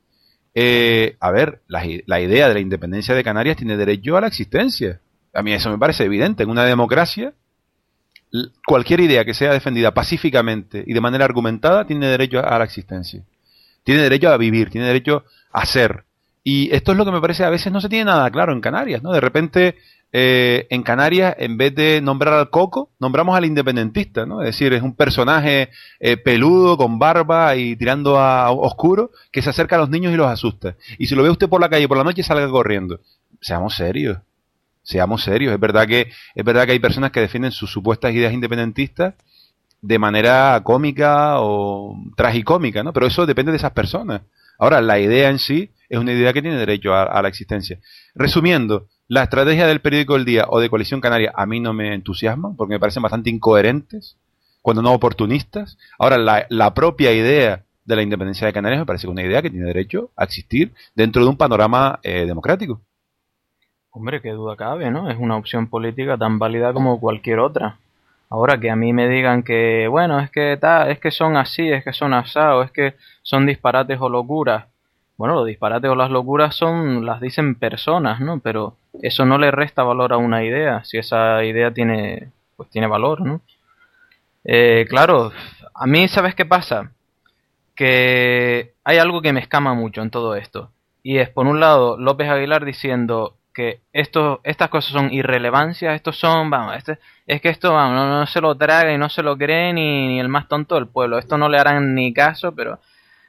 A ver, la idea de la independencia de Canarias tiene derecho a la existencia. A mí eso me parece evidente. En una democracia, cualquier idea que sea defendida pacíficamente y de manera argumentada tiene derecho a la existencia. Tiene derecho a vivir, tiene derecho a ser. Y esto es lo que me parece a veces no se tiene nada claro en Canarias, ¿no? De repente, en Canarias, en vez de nombrar al Coco, nombramos al independentista, ¿no? Es decir, es un personaje peludo, con barba y tirando a oscuro, que se acerca a los niños y los asusta. Y si lo ve usted por la calle por la noche, salga corriendo. Seamos serios. seamos serios. Es verdad que hay personas que defienden sus supuestas ideas independentistas de manera cómica o tragicómica, ¿no? Pero eso depende de esas personas. Ahora, la idea en sí es una idea que tiene derecho a la existencia. Resumiendo, la estrategia del periódico El Día o de Coalición Canaria a mí no me entusiasma porque me parecen bastante incoherentes, cuando no oportunistas. Ahora, la propia idea de la independencia de Canarias me parece una idea que tiene derecho a existir dentro de un panorama democrático. Hombre, qué duda cabe, ¿no? Es una opción política tan válida como cualquier otra. Ahora que a mí me digan que, bueno, es que son así, es que son asados, es que son disparates o locuras. Bueno, los disparates o las locuras las dicen personas, ¿no? Pero eso no le resta valor a una idea, si esa idea tiene valor, ¿no? Claro, a mí, ¿sabes qué pasa? Que hay algo que me escama mucho en todo esto. Y es, por un lado, López Aguilar diciendo que estas cosas son irrelevancias, es que esto, vamos, no se lo traga y no se lo cree ni el más tonto del pueblo. Esto no le harán ni caso, pero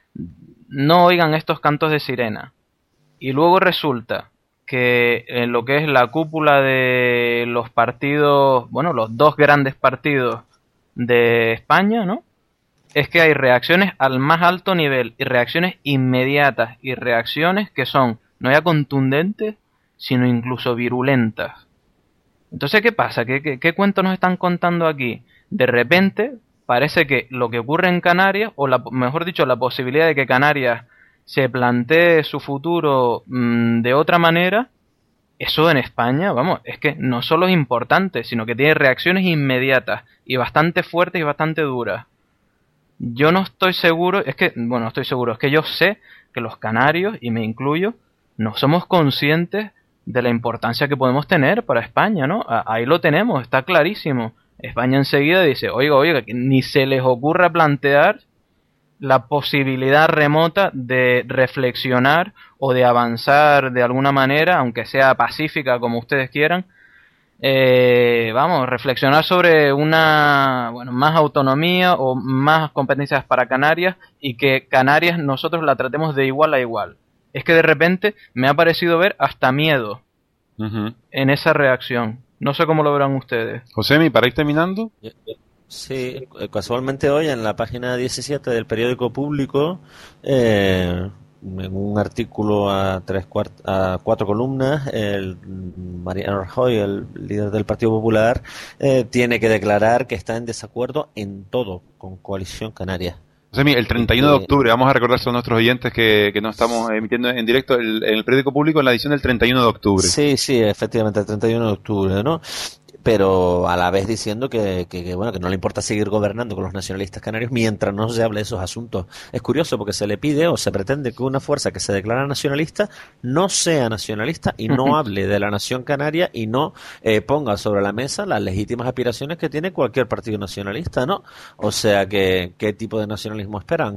no oigan estos cantos de sirena. Y luego resulta que en lo que es la cúpula de los partidos, bueno, los dos grandes partidos de España, ¿no? Es que hay reacciones al más alto nivel y reacciones inmediatas y reacciones que son no ya contundentes, sino incluso virulentas. Entonces, ¿qué pasa? ¿Qué cuento nos están contando aquí? De repente, parece que lo que ocurre en Canarias, o mejor dicho, la posibilidad de que Canarias se plantee su futuro de otra manera, eso en España, vamos, es que no solo es importante, sino que tiene reacciones inmediatas y bastante fuertes y bastante duras. Yo no estoy seguro, es que yo sé que los canarios, y me incluyo, no somos conscientes de la importancia que podemos tener para España, ¿no? Ahí lo tenemos, está clarísimo. España enseguida dice, oiga, que ni se les ocurra plantear la posibilidad remota de reflexionar o de avanzar de alguna manera, aunque sea pacífica como ustedes quieran, reflexionar sobre más autonomía o más competencias para Canarias y que Canarias nosotros la tratemos de igual a igual. Es que de repente me ha parecido ver hasta miedo en esa reacción. No sé cómo lo verán ustedes. Josemi, para ir terminando. Sí, casualmente hoy en la página 17 del periódico Público, en un artículo a 4 columnas, el Mariano Rajoy, el líder del Partido Popular, tiene que declarar que está en desacuerdo en todo con Coalición Canaria. Josemi, el 31 de octubre, vamos a recordar a nuestros oyentes que nos estamos emitiendo en directo en el periódico Público en la edición del 31 de octubre. Sí, efectivamente, el 31 de octubre, ¿no? Pero a la vez diciendo que no le importa seguir gobernando con los nacionalistas canarios mientras no se hable de esos asuntos. Es curioso porque se le pide o se pretende que una fuerza que se declara nacionalista no sea nacionalista y no hable de la nación canaria y no ponga sobre la mesa las legítimas aspiraciones que tiene cualquier partido nacionalista, ¿no? O sea, ¿qué tipo de nacionalismo esperan?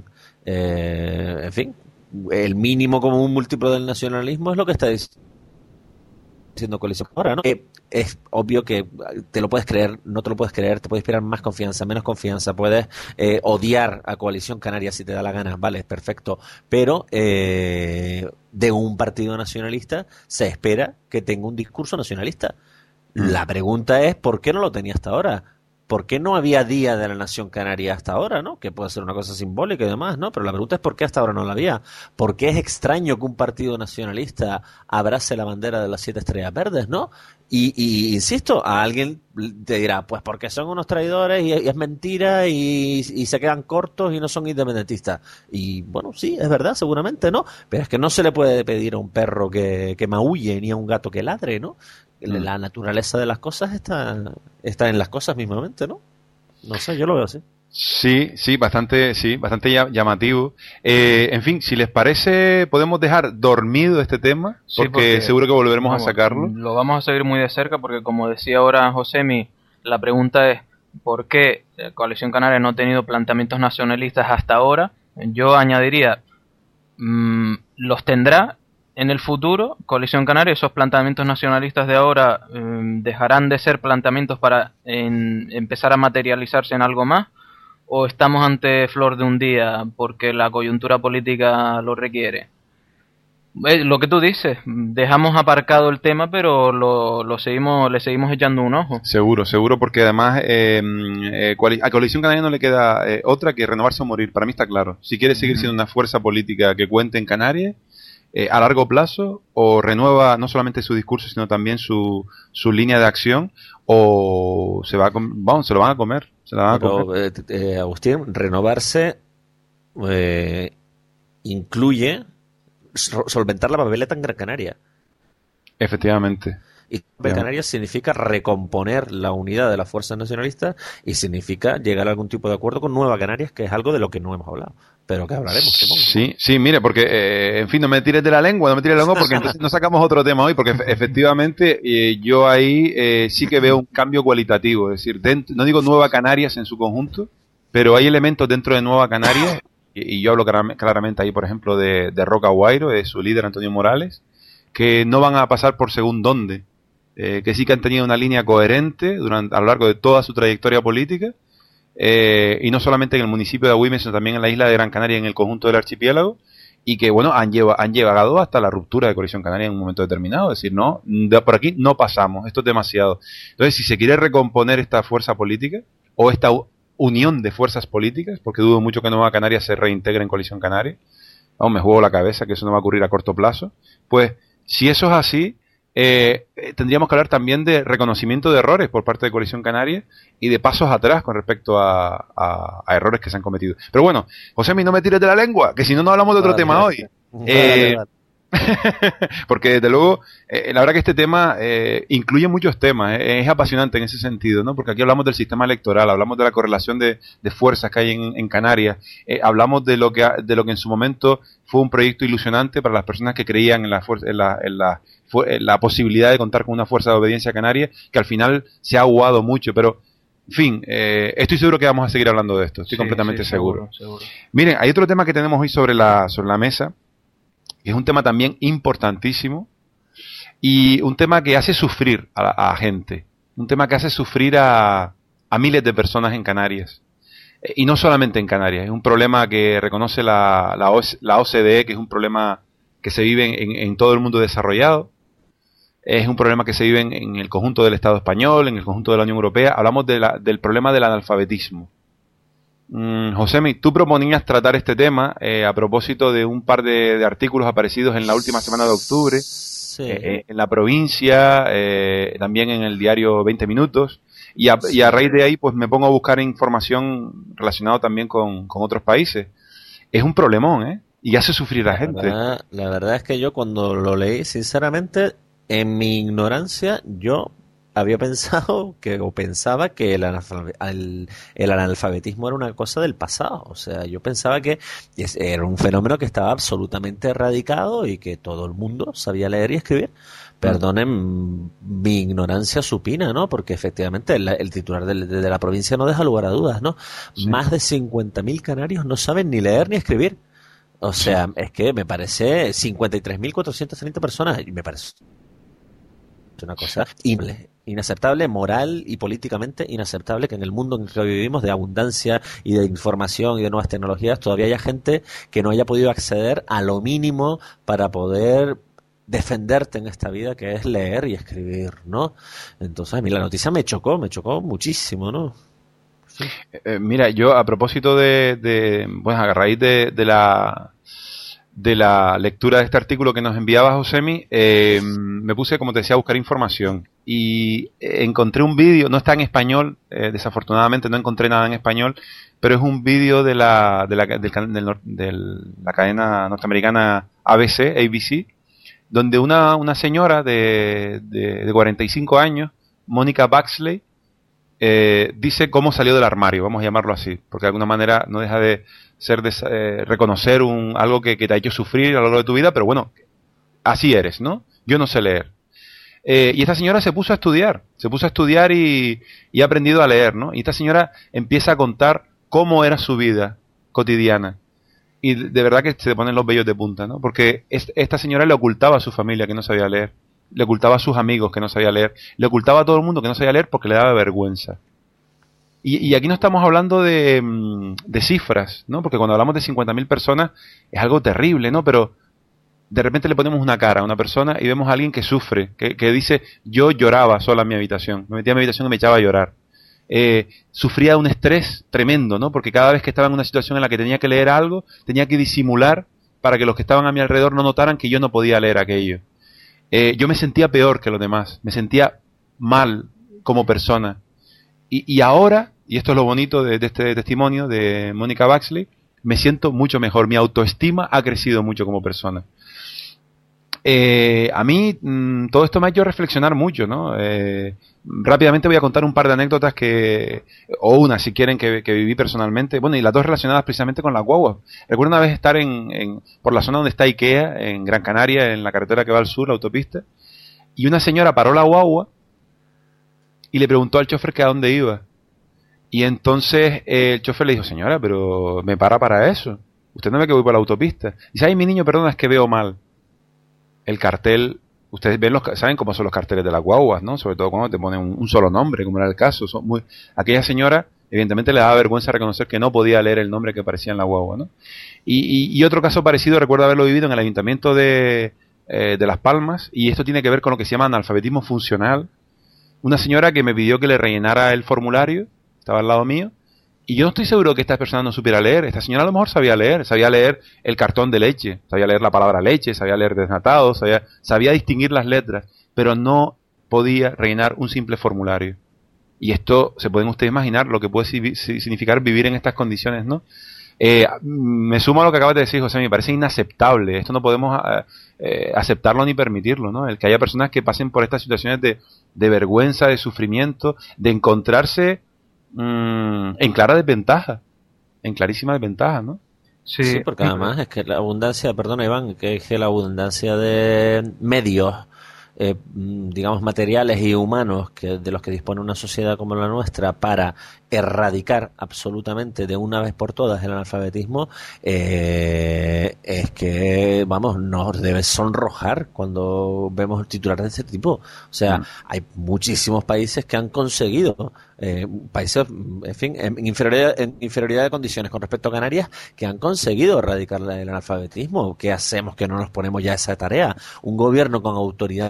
En fin, el mínimo común múltiplo del nacionalismo es lo que está diciendo Coalición ahora, ¿no? Es obvio que te lo puedes creer, no te lo puedes creer, te puede inspirar más confianza, menos confianza, puedes odiar a Coalición Canaria si te da la gana, vale, perfecto, pero de un partido nacionalista se espera que tenga un discurso nacionalista. La pregunta es, ¿por qué no lo tenía hasta ahora? ¿Por qué no había Día de la Nación Canaria hasta ahora, no? Que puede ser una cosa simbólica y demás, ¿no? Pero la pregunta es ¿por qué hasta ahora no la había? ¿Por qué es extraño que un partido nacionalista abrace la bandera de las 7 estrellas verdes, no? Y insisto, a alguien te dirá, pues porque son unos traidores y es mentira y se quedan cortos y no son independentistas. Y bueno, sí, es verdad, seguramente, ¿no? Pero es que no se le puede pedir a un perro que maulle ni a un gato que ladre, ¿no? La naturaleza de las cosas está en las cosas mismamente, ¿no? No sé, yo lo veo así. Sí, bastante llamativo. En fin, si les parece, podemos dejar dormido este tema, porque seguro que volveremos a sacarlo. Lo vamos a seguir muy de cerca, porque como decía ahora Josemi, la pregunta es ¿por qué Coalición Canaria no ha tenido planteamientos nacionalistas hasta ahora? Yo añadiría, los tendrá en el futuro. Coalición Canaria, esos planteamientos nacionalistas de ahora dejarán de ser planteamientos para empezar a materializarse en algo más, o estamos ante flor de un día porque la coyuntura política lo requiere. Lo que tú dices, dejamos aparcado el tema, pero le seguimos echando un ojo. Seguro, seguro, porque además a Coalición Canaria no le queda otra que renovarse o morir. Para mí está claro. Si quiere seguir siendo una fuerza política que cuente en Canarias a largo plazo, o renueva no solamente su discurso, sino también su línea de acción, o se va vamos, se lo van a comer. Se la van a comer. Agustín, renovarse incluye solventar la papeleta en Gran Canaria. Efectivamente. Y Gran Canaria significa recomponer la unidad de las fuerzas nacionalistas y significa llegar a algún tipo de acuerdo con Nueva Canarias, que es algo de lo que no hemos hablado, pero que hablaremos. Sí, mire, porque, en fin, no me tires de la lengua, porque entonces no sacamos otro tema hoy, porque efectivamente yo ahí sí que veo un cambio cualitativo, es decir, no digo Nueva Canarias en su conjunto, pero hay elementos dentro de Nueva Canarias, y yo hablo claramente ahí, por ejemplo, de Roca Guairo, de su líder Antonio Morales, que no van a pasar por según dónde, que sí que han tenido una línea coherente a lo largo de toda su trayectoria política, y no solamente en el municipio de Agüime, sino también en la isla de Gran Canaria, en el conjunto del archipiélago, y que, bueno, han llegado hasta la ruptura de Coalición Canaria en un momento determinado, es decir, no, por aquí no pasamos, esto es demasiado. Entonces, si se quiere recomponer esta fuerza política, o esta unión de fuerzas políticas, porque dudo mucho que Nueva Canaria se reintegre en Coalición Canaria, me juego la cabeza que eso no va a ocurrir a corto plazo, pues si eso es así, tendríamos que hablar también de reconocimiento de errores por parte de Coalición Canaria y de pasos atrás con respecto a errores que se han cometido. Pero bueno, Josemi, no me tires de la lengua, que si no, no hablamos de otro tema hoy. Vale. Porque desde luego, la verdad que este tema incluye muchos temas, es apasionante en ese sentido, ¿no? Porque aquí hablamos del sistema electoral, hablamos de la correlación de fuerzas que hay en Canarias, hablamos de lo que en su momento fue un proyecto ilusionante para las personas que creían en la posibilidad de contar con una fuerza de obediencia canaria, que al final se ha aguado mucho, pero en fin, estoy seguro que vamos a seguir hablando de esto, estoy completamente seguro. Miren, hay otro tema que tenemos hoy sobre la mesa, que es un tema también importantísimo y un tema que hace sufrir a gente, un tema que hace sufrir a miles de personas en Canarias, y no solamente en Canarias, es un problema que reconoce la OCDE, que es un problema que se vive en todo el mundo desarrollado, es un problema que se vive en el conjunto del Estado español, en el conjunto de la Unión Europea. Hablamos del problema del analfabetismo. Josemi, tú proponías tratar este tema a propósito de un par de artículos aparecidos en la última semana de octubre, sí. En La Provincia, también en el diario 20 Minutos, y a raíz de ahí pues me pongo a buscar información relacionada también con otros países. Es un problemón, y hace sufrir a la gente. La verdad es que yo cuando lo leí, sinceramente, en mi ignorancia, yo había pensado pensaba que el analfabetismo era una cosa del pasado. O sea, yo pensaba que era un fenómeno que estaba absolutamente erradicado y que todo el mundo sabía leer y escribir. Perdonen mi ignorancia supina, ¿no? Porque efectivamente el titular de la provincia no deja lugar a dudas, ¿no? Sí. Más de 50.000 canarios no saben ni leer ni escribir. O sea, es que me parece 53.430 personas, y me parece una cosa inaceptable, moral y políticamente inaceptable, que en el mundo en el que vivimos de abundancia y de información y de nuevas tecnologías todavía haya gente que no haya podido acceder a lo mínimo para poder defenderte en esta vida, que es leer y escribir, ¿no? Entonces a mí la noticia me chocó muchísimo, ¿no? Sí. Mira, yo a propósito bueno, a raíz de la lectura de este artículo que nos enviaba Josemi, me puse, como te decía, a buscar información y encontré un vídeo, no está en español, desafortunadamente no encontré nada en español, pero es un vídeo de la cadena norteamericana ABC, donde una señora de 45 años, Mónica Baxley, dice cómo salió del armario, vamos a llamarlo así, porque de alguna manera no deja de ser reconocer algo que te ha hecho sufrir a lo largo de tu vida, pero bueno, así eres, ¿no? Yo no sé leer. Y esta señora se puso a estudiar y ha aprendido a leer, ¿no? Y esta señora empieza a contar cómo era su vida cotidiana. Y de verdad que se ponen los vellos de punta, ¿no? Porque esta señora le ocultaba a su familia que no sabía leer, le ocultaba a sus amigos que no sabía leer, le ocultaba a todo el mundo que no sabía leer porque le daba vergüenza. Y aquí no estamos hablando de cifras, ¿no? Porque cuando hablamos de 50.000 personas es algo terrible, ¿no? Pero de repente le ponemos una cara a una persona y vemos a alguien que sufre, que dice, yo lloraba sola en mi habitación, me metía en mi habitación y me echaba a llorar. Sufría un estrés tremendo, ¿no? Porque cada vez que estaba en una situación en la que tenía que leer algo, tenía que disimular para que los que estaban a mi alrededor no notaran que yo no podía leer aquello. Yo me sentía peor que los demás, me sentía mal como persona. Y ahora, y esto es lo bonito de este testimonio de Mónica Baxley, me siento mucho mejor, mi autoestima ha crecido mucho como persona. A mí todo esto me ha hecho reflexionar mucho, ¿no? Rápidamente voy a contar un par de anécdotas o una si quieren, que viví personalmente, bueno, y las dos relacionadas precisamente con la guagua. Recuerdo una vez estar por la zona donde está Ikea, en Gran Canaria, en la carretera que va al sur, la autopista, y una señora paró la guagua y le preguntó al chofer que a dónde iba. Y entonces el chofer le dijo, señora, pero me para eso. Usted no ve que voy por la autopista. Dice, ay, mi niño, perdona, es que veo mal. El cartel, ustedes saben cómo son los carteles de las guaguas, ¿no? Sobre todo cuando te ponen un solo nombre, como era el caso. Aquella señora, evidentemente, le daba vergüenza reconocer que no podía leer el nombre que aparecía en la guagua, ¿no? Y otro caso parecido, recuerdo haberlo vivido en el ayuntamiento de Las Palmas, y esto tiene que ver con lo que se llama analfabetismo funcional. Una señora que me pidió que le rellenara el formulario, estaba al lado mío, y yo no estoy seguro que esta persona no supiera leer. Esta señora a lo mejor sabía leer el cartón de leche, sabía leer la palabra leche, sabía leer desnatado, sabía distinguir las letras, pero no podía rellenar un simple formulario. Y esto, se pueden ustedes imaginar lo que puede significar vivir en estas condiciones, ¿no? Me sumo a lo que acabas de decir, José, me parece inaceptable. Esto no podemos aceptarlo ni permitirlo, ¿no? El que haya personas que pasen por estas situaciones de vergüenza, de sufrimiento, de encontrarse en clara desventaja, en clarísima desventaja, ¿no? Sí, porque además es que la abundancia, perdona Iván, que es que la abundancia de medios, digamos, materiales y humanos de los que dispone una sociedad como la nuestra para erradicar absolutamente de una vez por todas el analfabetismo, es que, vamos, nos debe sonrojar cuando vemos titulares de ese tipo. O sea, hay muchísimos países que han conseguido, países, en fin, en inferioridad de condiciones con respecto a Canarias, que han conseguido erradicar el analfabetismo. ¿Qué hacemos que no nos ponemos ya a esa tarea? Un gobierno con autoridad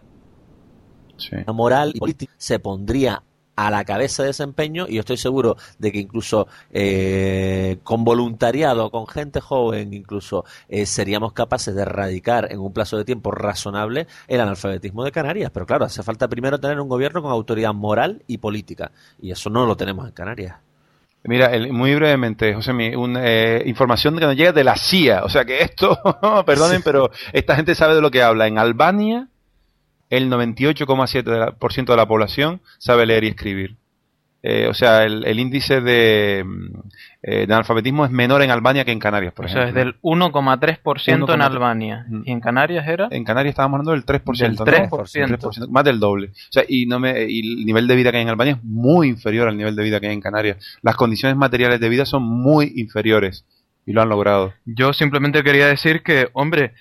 moral y política se pondría a la cabeza de ese empeño, y yo estoy seguro de que incluso con voluntariado, con gente joven, incluso seríamos capaces de erradicar en un plazo de tiempo razonable el analfabetismo de Canarias. Pero claro, hace falta primero tener un gobierno con autoridad moral y política, y eso no lo tenemos en Canarias. Mira, muy brevemente, José, información que nos llega de la CIA, o sea que esto, perdonen, pero esta gente sabe de lo que habla. En Albania, el 98,7% de la población sabe leer y escribir. O sea, el índice de analfabetismo es menor en Albania que en Canarias, por ejemplo. O sea, es del 1,3% en Albania. ¿Y en Canarias era? En Canarias estábamos hablando del 3%. Del 3%. ¿no? 3%, más del doble. O sea, y el nivel de vida que hay en Albania es muy inferior al nivel de vida que hay en Canarias. Las condiciones materiales de vida son muy inferiores y lo han logrado. Yo simplemente quería decir que, hombre,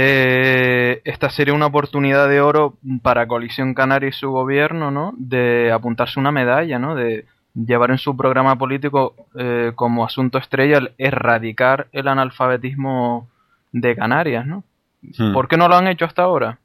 esta sería una oportunidad de oro para Coalición Canaria y su gobierno, ¿no? De apuntarse una medalla, ¿no? De llevar en su programa político como asunto estrella el erradicar el analfabetismo de Canarias, ¿no? ¿Por qué no lo han hecho hasta ahora?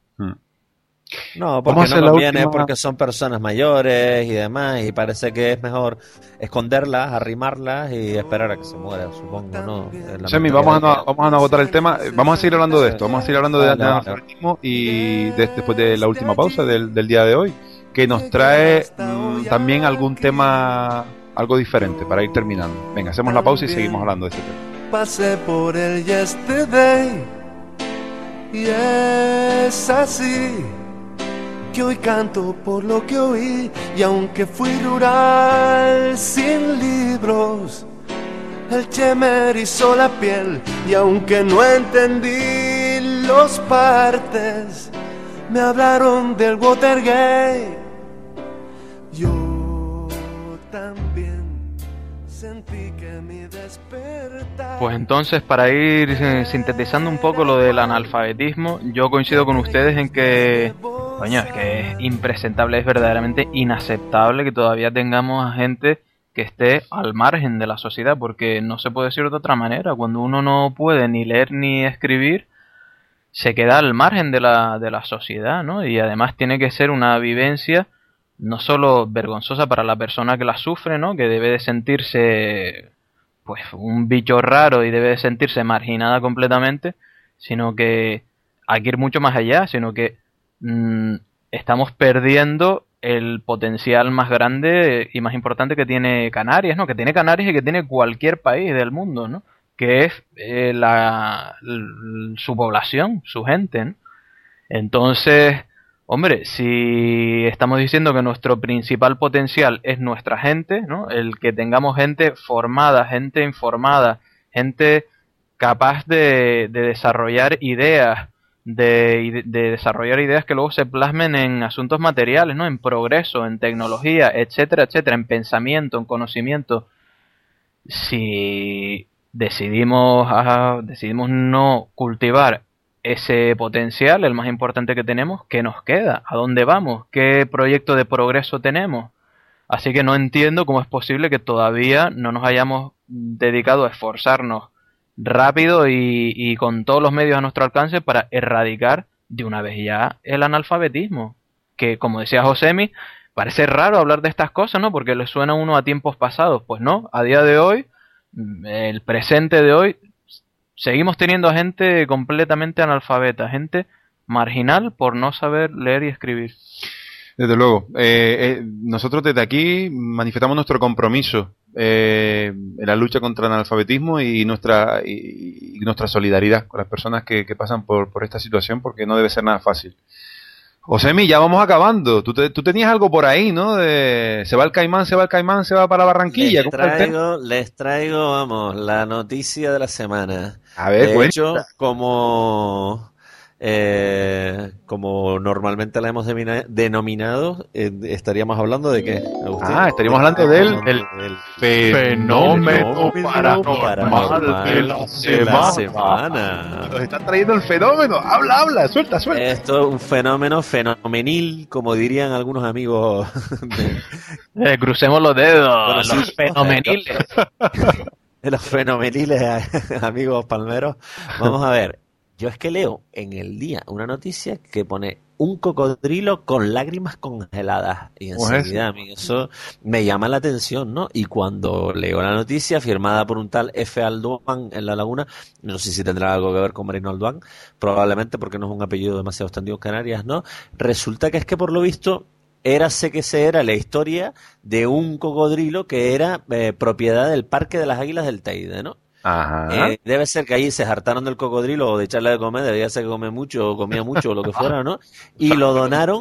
No, porque no conviene, porque son personas mayores y demás, y parece que es mejor esconderlas, arrimarlas y esperar a que se mueran, supongo, ¿no? Semi, vamos a no agotar el tema, vamos a seguir hablando de esto, vamos a seguir hablando de analfabetismo y después de la última pausa del día de hoy, que nos trae también algún tema, algo diferente para ir terminando. Venga, hacemos la pausa y seguimos hablando de este tema. Pasé por el yesterday y es así que hoy canto por lo que oí, y aunque fui rural sin libros, el che me erizó la piel, y aunque no entendí los partes, me hablaron del Watergate. Yo también sentí que mi despertar. Pues entonces, para ir sintetizando un poco lo del analfabetismo, yo coincido con ustedes en que, coño, es que es impresentable, es verdaderamente inaceptable que todavía tengamos a gente que esté al margen de la sociedad, porque no se puede decir de otra manera. Cuando uno no puede ni leer ni escribir, se queda al margen de la sociedad, ¿no? Y además tiene que ser una vivencia no solo vergonzosa para la persona que la sufre, ¿no? Que debe de sentirse pues un bicho raro y debe de sentirse marginada completamente, sino que hay que ir mucho más allá, sino que estamos perdiendo el potencial más grande y más importante que tiene Canarias, ¿no? Que tiene Canarias y que tiene cualquier país del mundo, ¿no? Que es su población, su gente, ¿no? Entonces, hombre, si estamos diciendo que nuestro principal potencial es nuestra gente, ¿no? El que tengamos gente formada, gente informada, gente capaz de desarrollar ideas, de desarrollar ideas que luego se plasmen en asuntos materiales, ¿no? En progreso, en tecnología, etcétera, etcétera, en pensamiento, en conocimiento. Si decidimos no cultivar ese potencial, el más importante que tenemos, ¿qué nos queda? ¿A dónde vamos? ¿Qué proyecto de progreso tenemos? Así que no entiendo cómo es posible que todavía no nos hayamos dedicado a esforzarnos rápido y con todos los medios a nuestro alcance para erradicar de una vez ya el analfabetismo. Que, como decía Josemi, parece raro hablar de estas cosas, ¿no? Porque le suena a uno a tiempos pasados. Pues no, a día de hoy, el presente de hoy, seguimos teniendo a gente completamente analfabeta, gente marginal por no saber leer y escribir. Desde luego. Nosotros desde aquí manifestamos nuestro compromiso en la lucha contra el analfabetismo y nuestra solidaridad con las personas que pasan por esta situación, porque no debe ser nada fácil. Josemi, ya vamos acabando. Tú tenías algo por ahí, ¿no? Se va el Caimán, se va para Barranquilla. Les traigo, vamos, la noticia de la semana. A ver, de hecho, como normalmente la hemos denominado, estaríamos hablando de qué, Agustín. Estaríamos hablando del fenómeno paranormal de la semana. Nos están trayendo el fenómeno. Habla, suelta. Esto es un fenómeno fenomenil, como dirían algunos amigos. Crucemos los dedos. Bueno, los fenomeniles. Los fenomeniles, amigos palmeros. Vamos a ver. Yo es que leo en el día una noticia que pone un cocodrilo con lágrimas congeladas. Y enseguida a mí eso me llama la atención, ¿no? Y cuando leo la noticia firmada por un tal F. Alduán en La Laguna, no sé si tendrá algo que ver con Marino Alduán, probablemente porque no es un apellido demasiado extendido en Canarias, ¿no? Resulta que es que por lo visto érase que se era la historia de un cocodrilo que era propiedad del Parque de las Águilas del Teide, ¿no? Ajá. Debe ser que ahí se hartaron del cocodrilo o de echarle de comer, debía ser que come mucho o comía mucho o lo que fuera, ¿no? Y lo donaron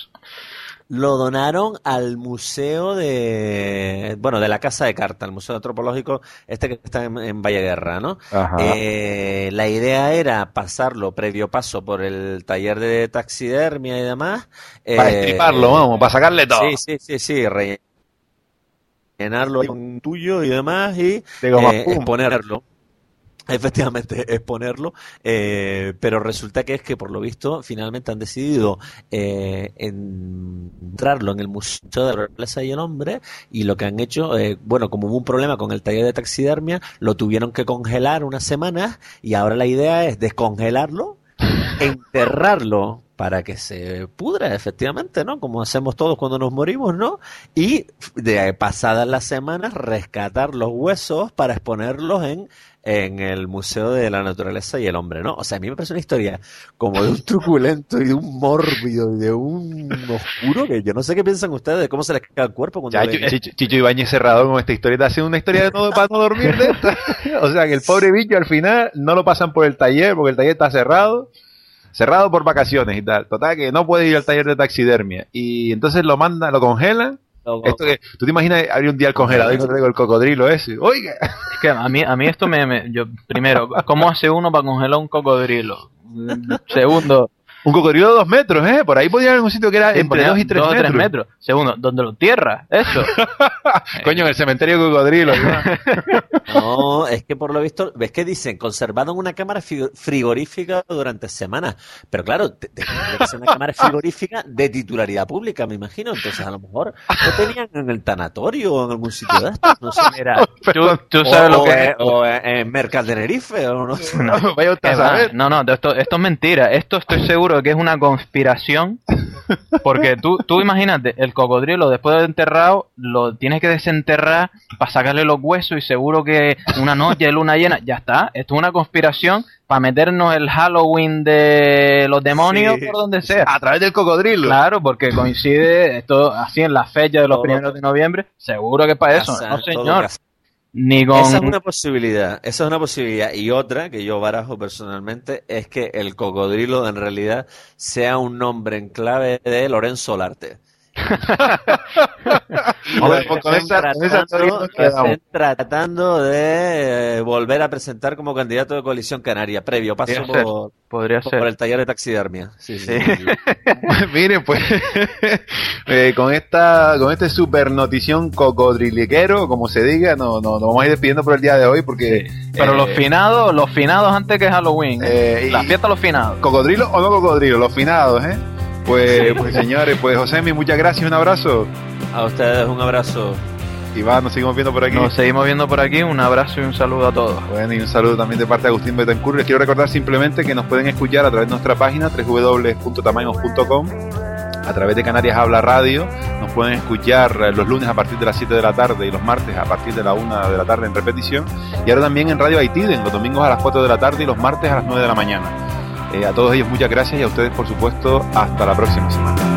al museo de la Casa de Carta, el museo antropológico que está en Valleguerra, ¿no? La idea era pasarlo previo paso por el taller de taxidermia y demás, para estriparlo, vamos, para sacarle todo. Sí, llenarlo con tuyo y demás y exponerlo. Efectivamente, exponerlo, pero resulta que es que por lo visto finalmente han decidido entrarlo en el Museo de la Naturaleza y el Hombre, y lo que han hecho, como hubo un problema con el taller de taxidermia, lo tuvieron que congelar unas semanas y ahora la idea es descongelarlo, enterrarlo para que se pudra, efectivamente, ¿no? Como hacemos todos cuando nos morimos, ¿no? Y de pasadas las semanas rescatar los huesos para exponerlos en el Museo de la Naturaleza y el Hombre, ¿no? O sea, a mí me parece una historia como de un truculento y de un mórbido y de un oscuro que yo no sé qué piensan ustedes de cómo se les queda el cuerpo cuando Chicho Ibáñez cerrado con esta historia, está haciendo una historia para no dormir de esta. O sea, que el pobre bicho al final no lo pasan por el taller porque el taller está cerrado por vacaciones y tal. Total, que no puede ir al taller de taxidermia. Y entonces lo congelan. Esto que, ¿tú te imaginas abrir un día el congelador y no traigo el cocodrilo ese? Oiga. Es que a mí esto yo primero, ¿cómo hace uno para congelar un cocodrilo? Segundo, Un cocodrilo de 2 metros, ¿eh? Por ahí podía haber un sitio que era entre 2 y 3 metros. 2 o 3 metros. Segundo, ¿dónde lo tierra? Eso. Coño, en el cementerio de cocodrilos. No, es que por lo visto, ves que dicen conservado en una cámara frigorífica durante semanas. Pero claro, tendría que ser una cámara frigorífica de titularidad pública, me imagino. Entonces, a lo mejor lo tenían en el tanatorio o en algún sitio de estos. No sé. Mira, tú sabes lo que es. O en Mercat de Tenerife, o no sé. No, vaya usted a saber. No, esto es mentira. Esto estoy seguro de que es una conspiración. Porque tú imagínate, el cocodrilo después de enterrado lo tienes que desenterrar para sacarle los huesos y seguro que una noche de luna llena, ya está. Esto es una conspiración para meternos el Halloween de los demonios por donde sea. A través del cocodrilo. Claro, porque coincide esto así en la fecha de los primeros de noviembre. Seguro que es para eso. No, señor. Ni con... Esa es una posibilidad. Y otra que yo barajo personalmente es que el cocodrilo en realidad sea un nombre en clave de Lorenzo Olarte. Estén tratando de volver a presentar como candidato de Coalición Canaria, previo paso por el taller de taxidermia. Sí. Miren, pues con este super notición cocodriliquero, como se diga, nos vamos a ir despidiendo por el día de hoy porque pero los finados antes que Halloween, la fiesta de los finados. ¿Cocodrilo o no cocodrilo? Los finados, Pues señores, pues Josemi, muchas gracias, un abrazo. A ustedes un abrazo. Iván, nos seguimos viendo por aquí. Nos seguimos viendo por aquí, un abrazo y un saludo a todos. Bueno, y un saludo también de parte de Agustín Betancur. Les quiero recordar simplemente que nos pueden escuchar a través de nuestra página www.tamaños.com, a través de Canarias Habla Radio. Nos pueden escuchar los lunes a partir de las 7 de la tarde y los martes a partir de la 1 de la tarde en repetición. Y ahora también en Radio Haitiden, los domingos a las 4 de la tarde y los martes a las 9 de la mañana. A todos ellos muchas gracias y a ustedes por supuesto hasta la próxima semana.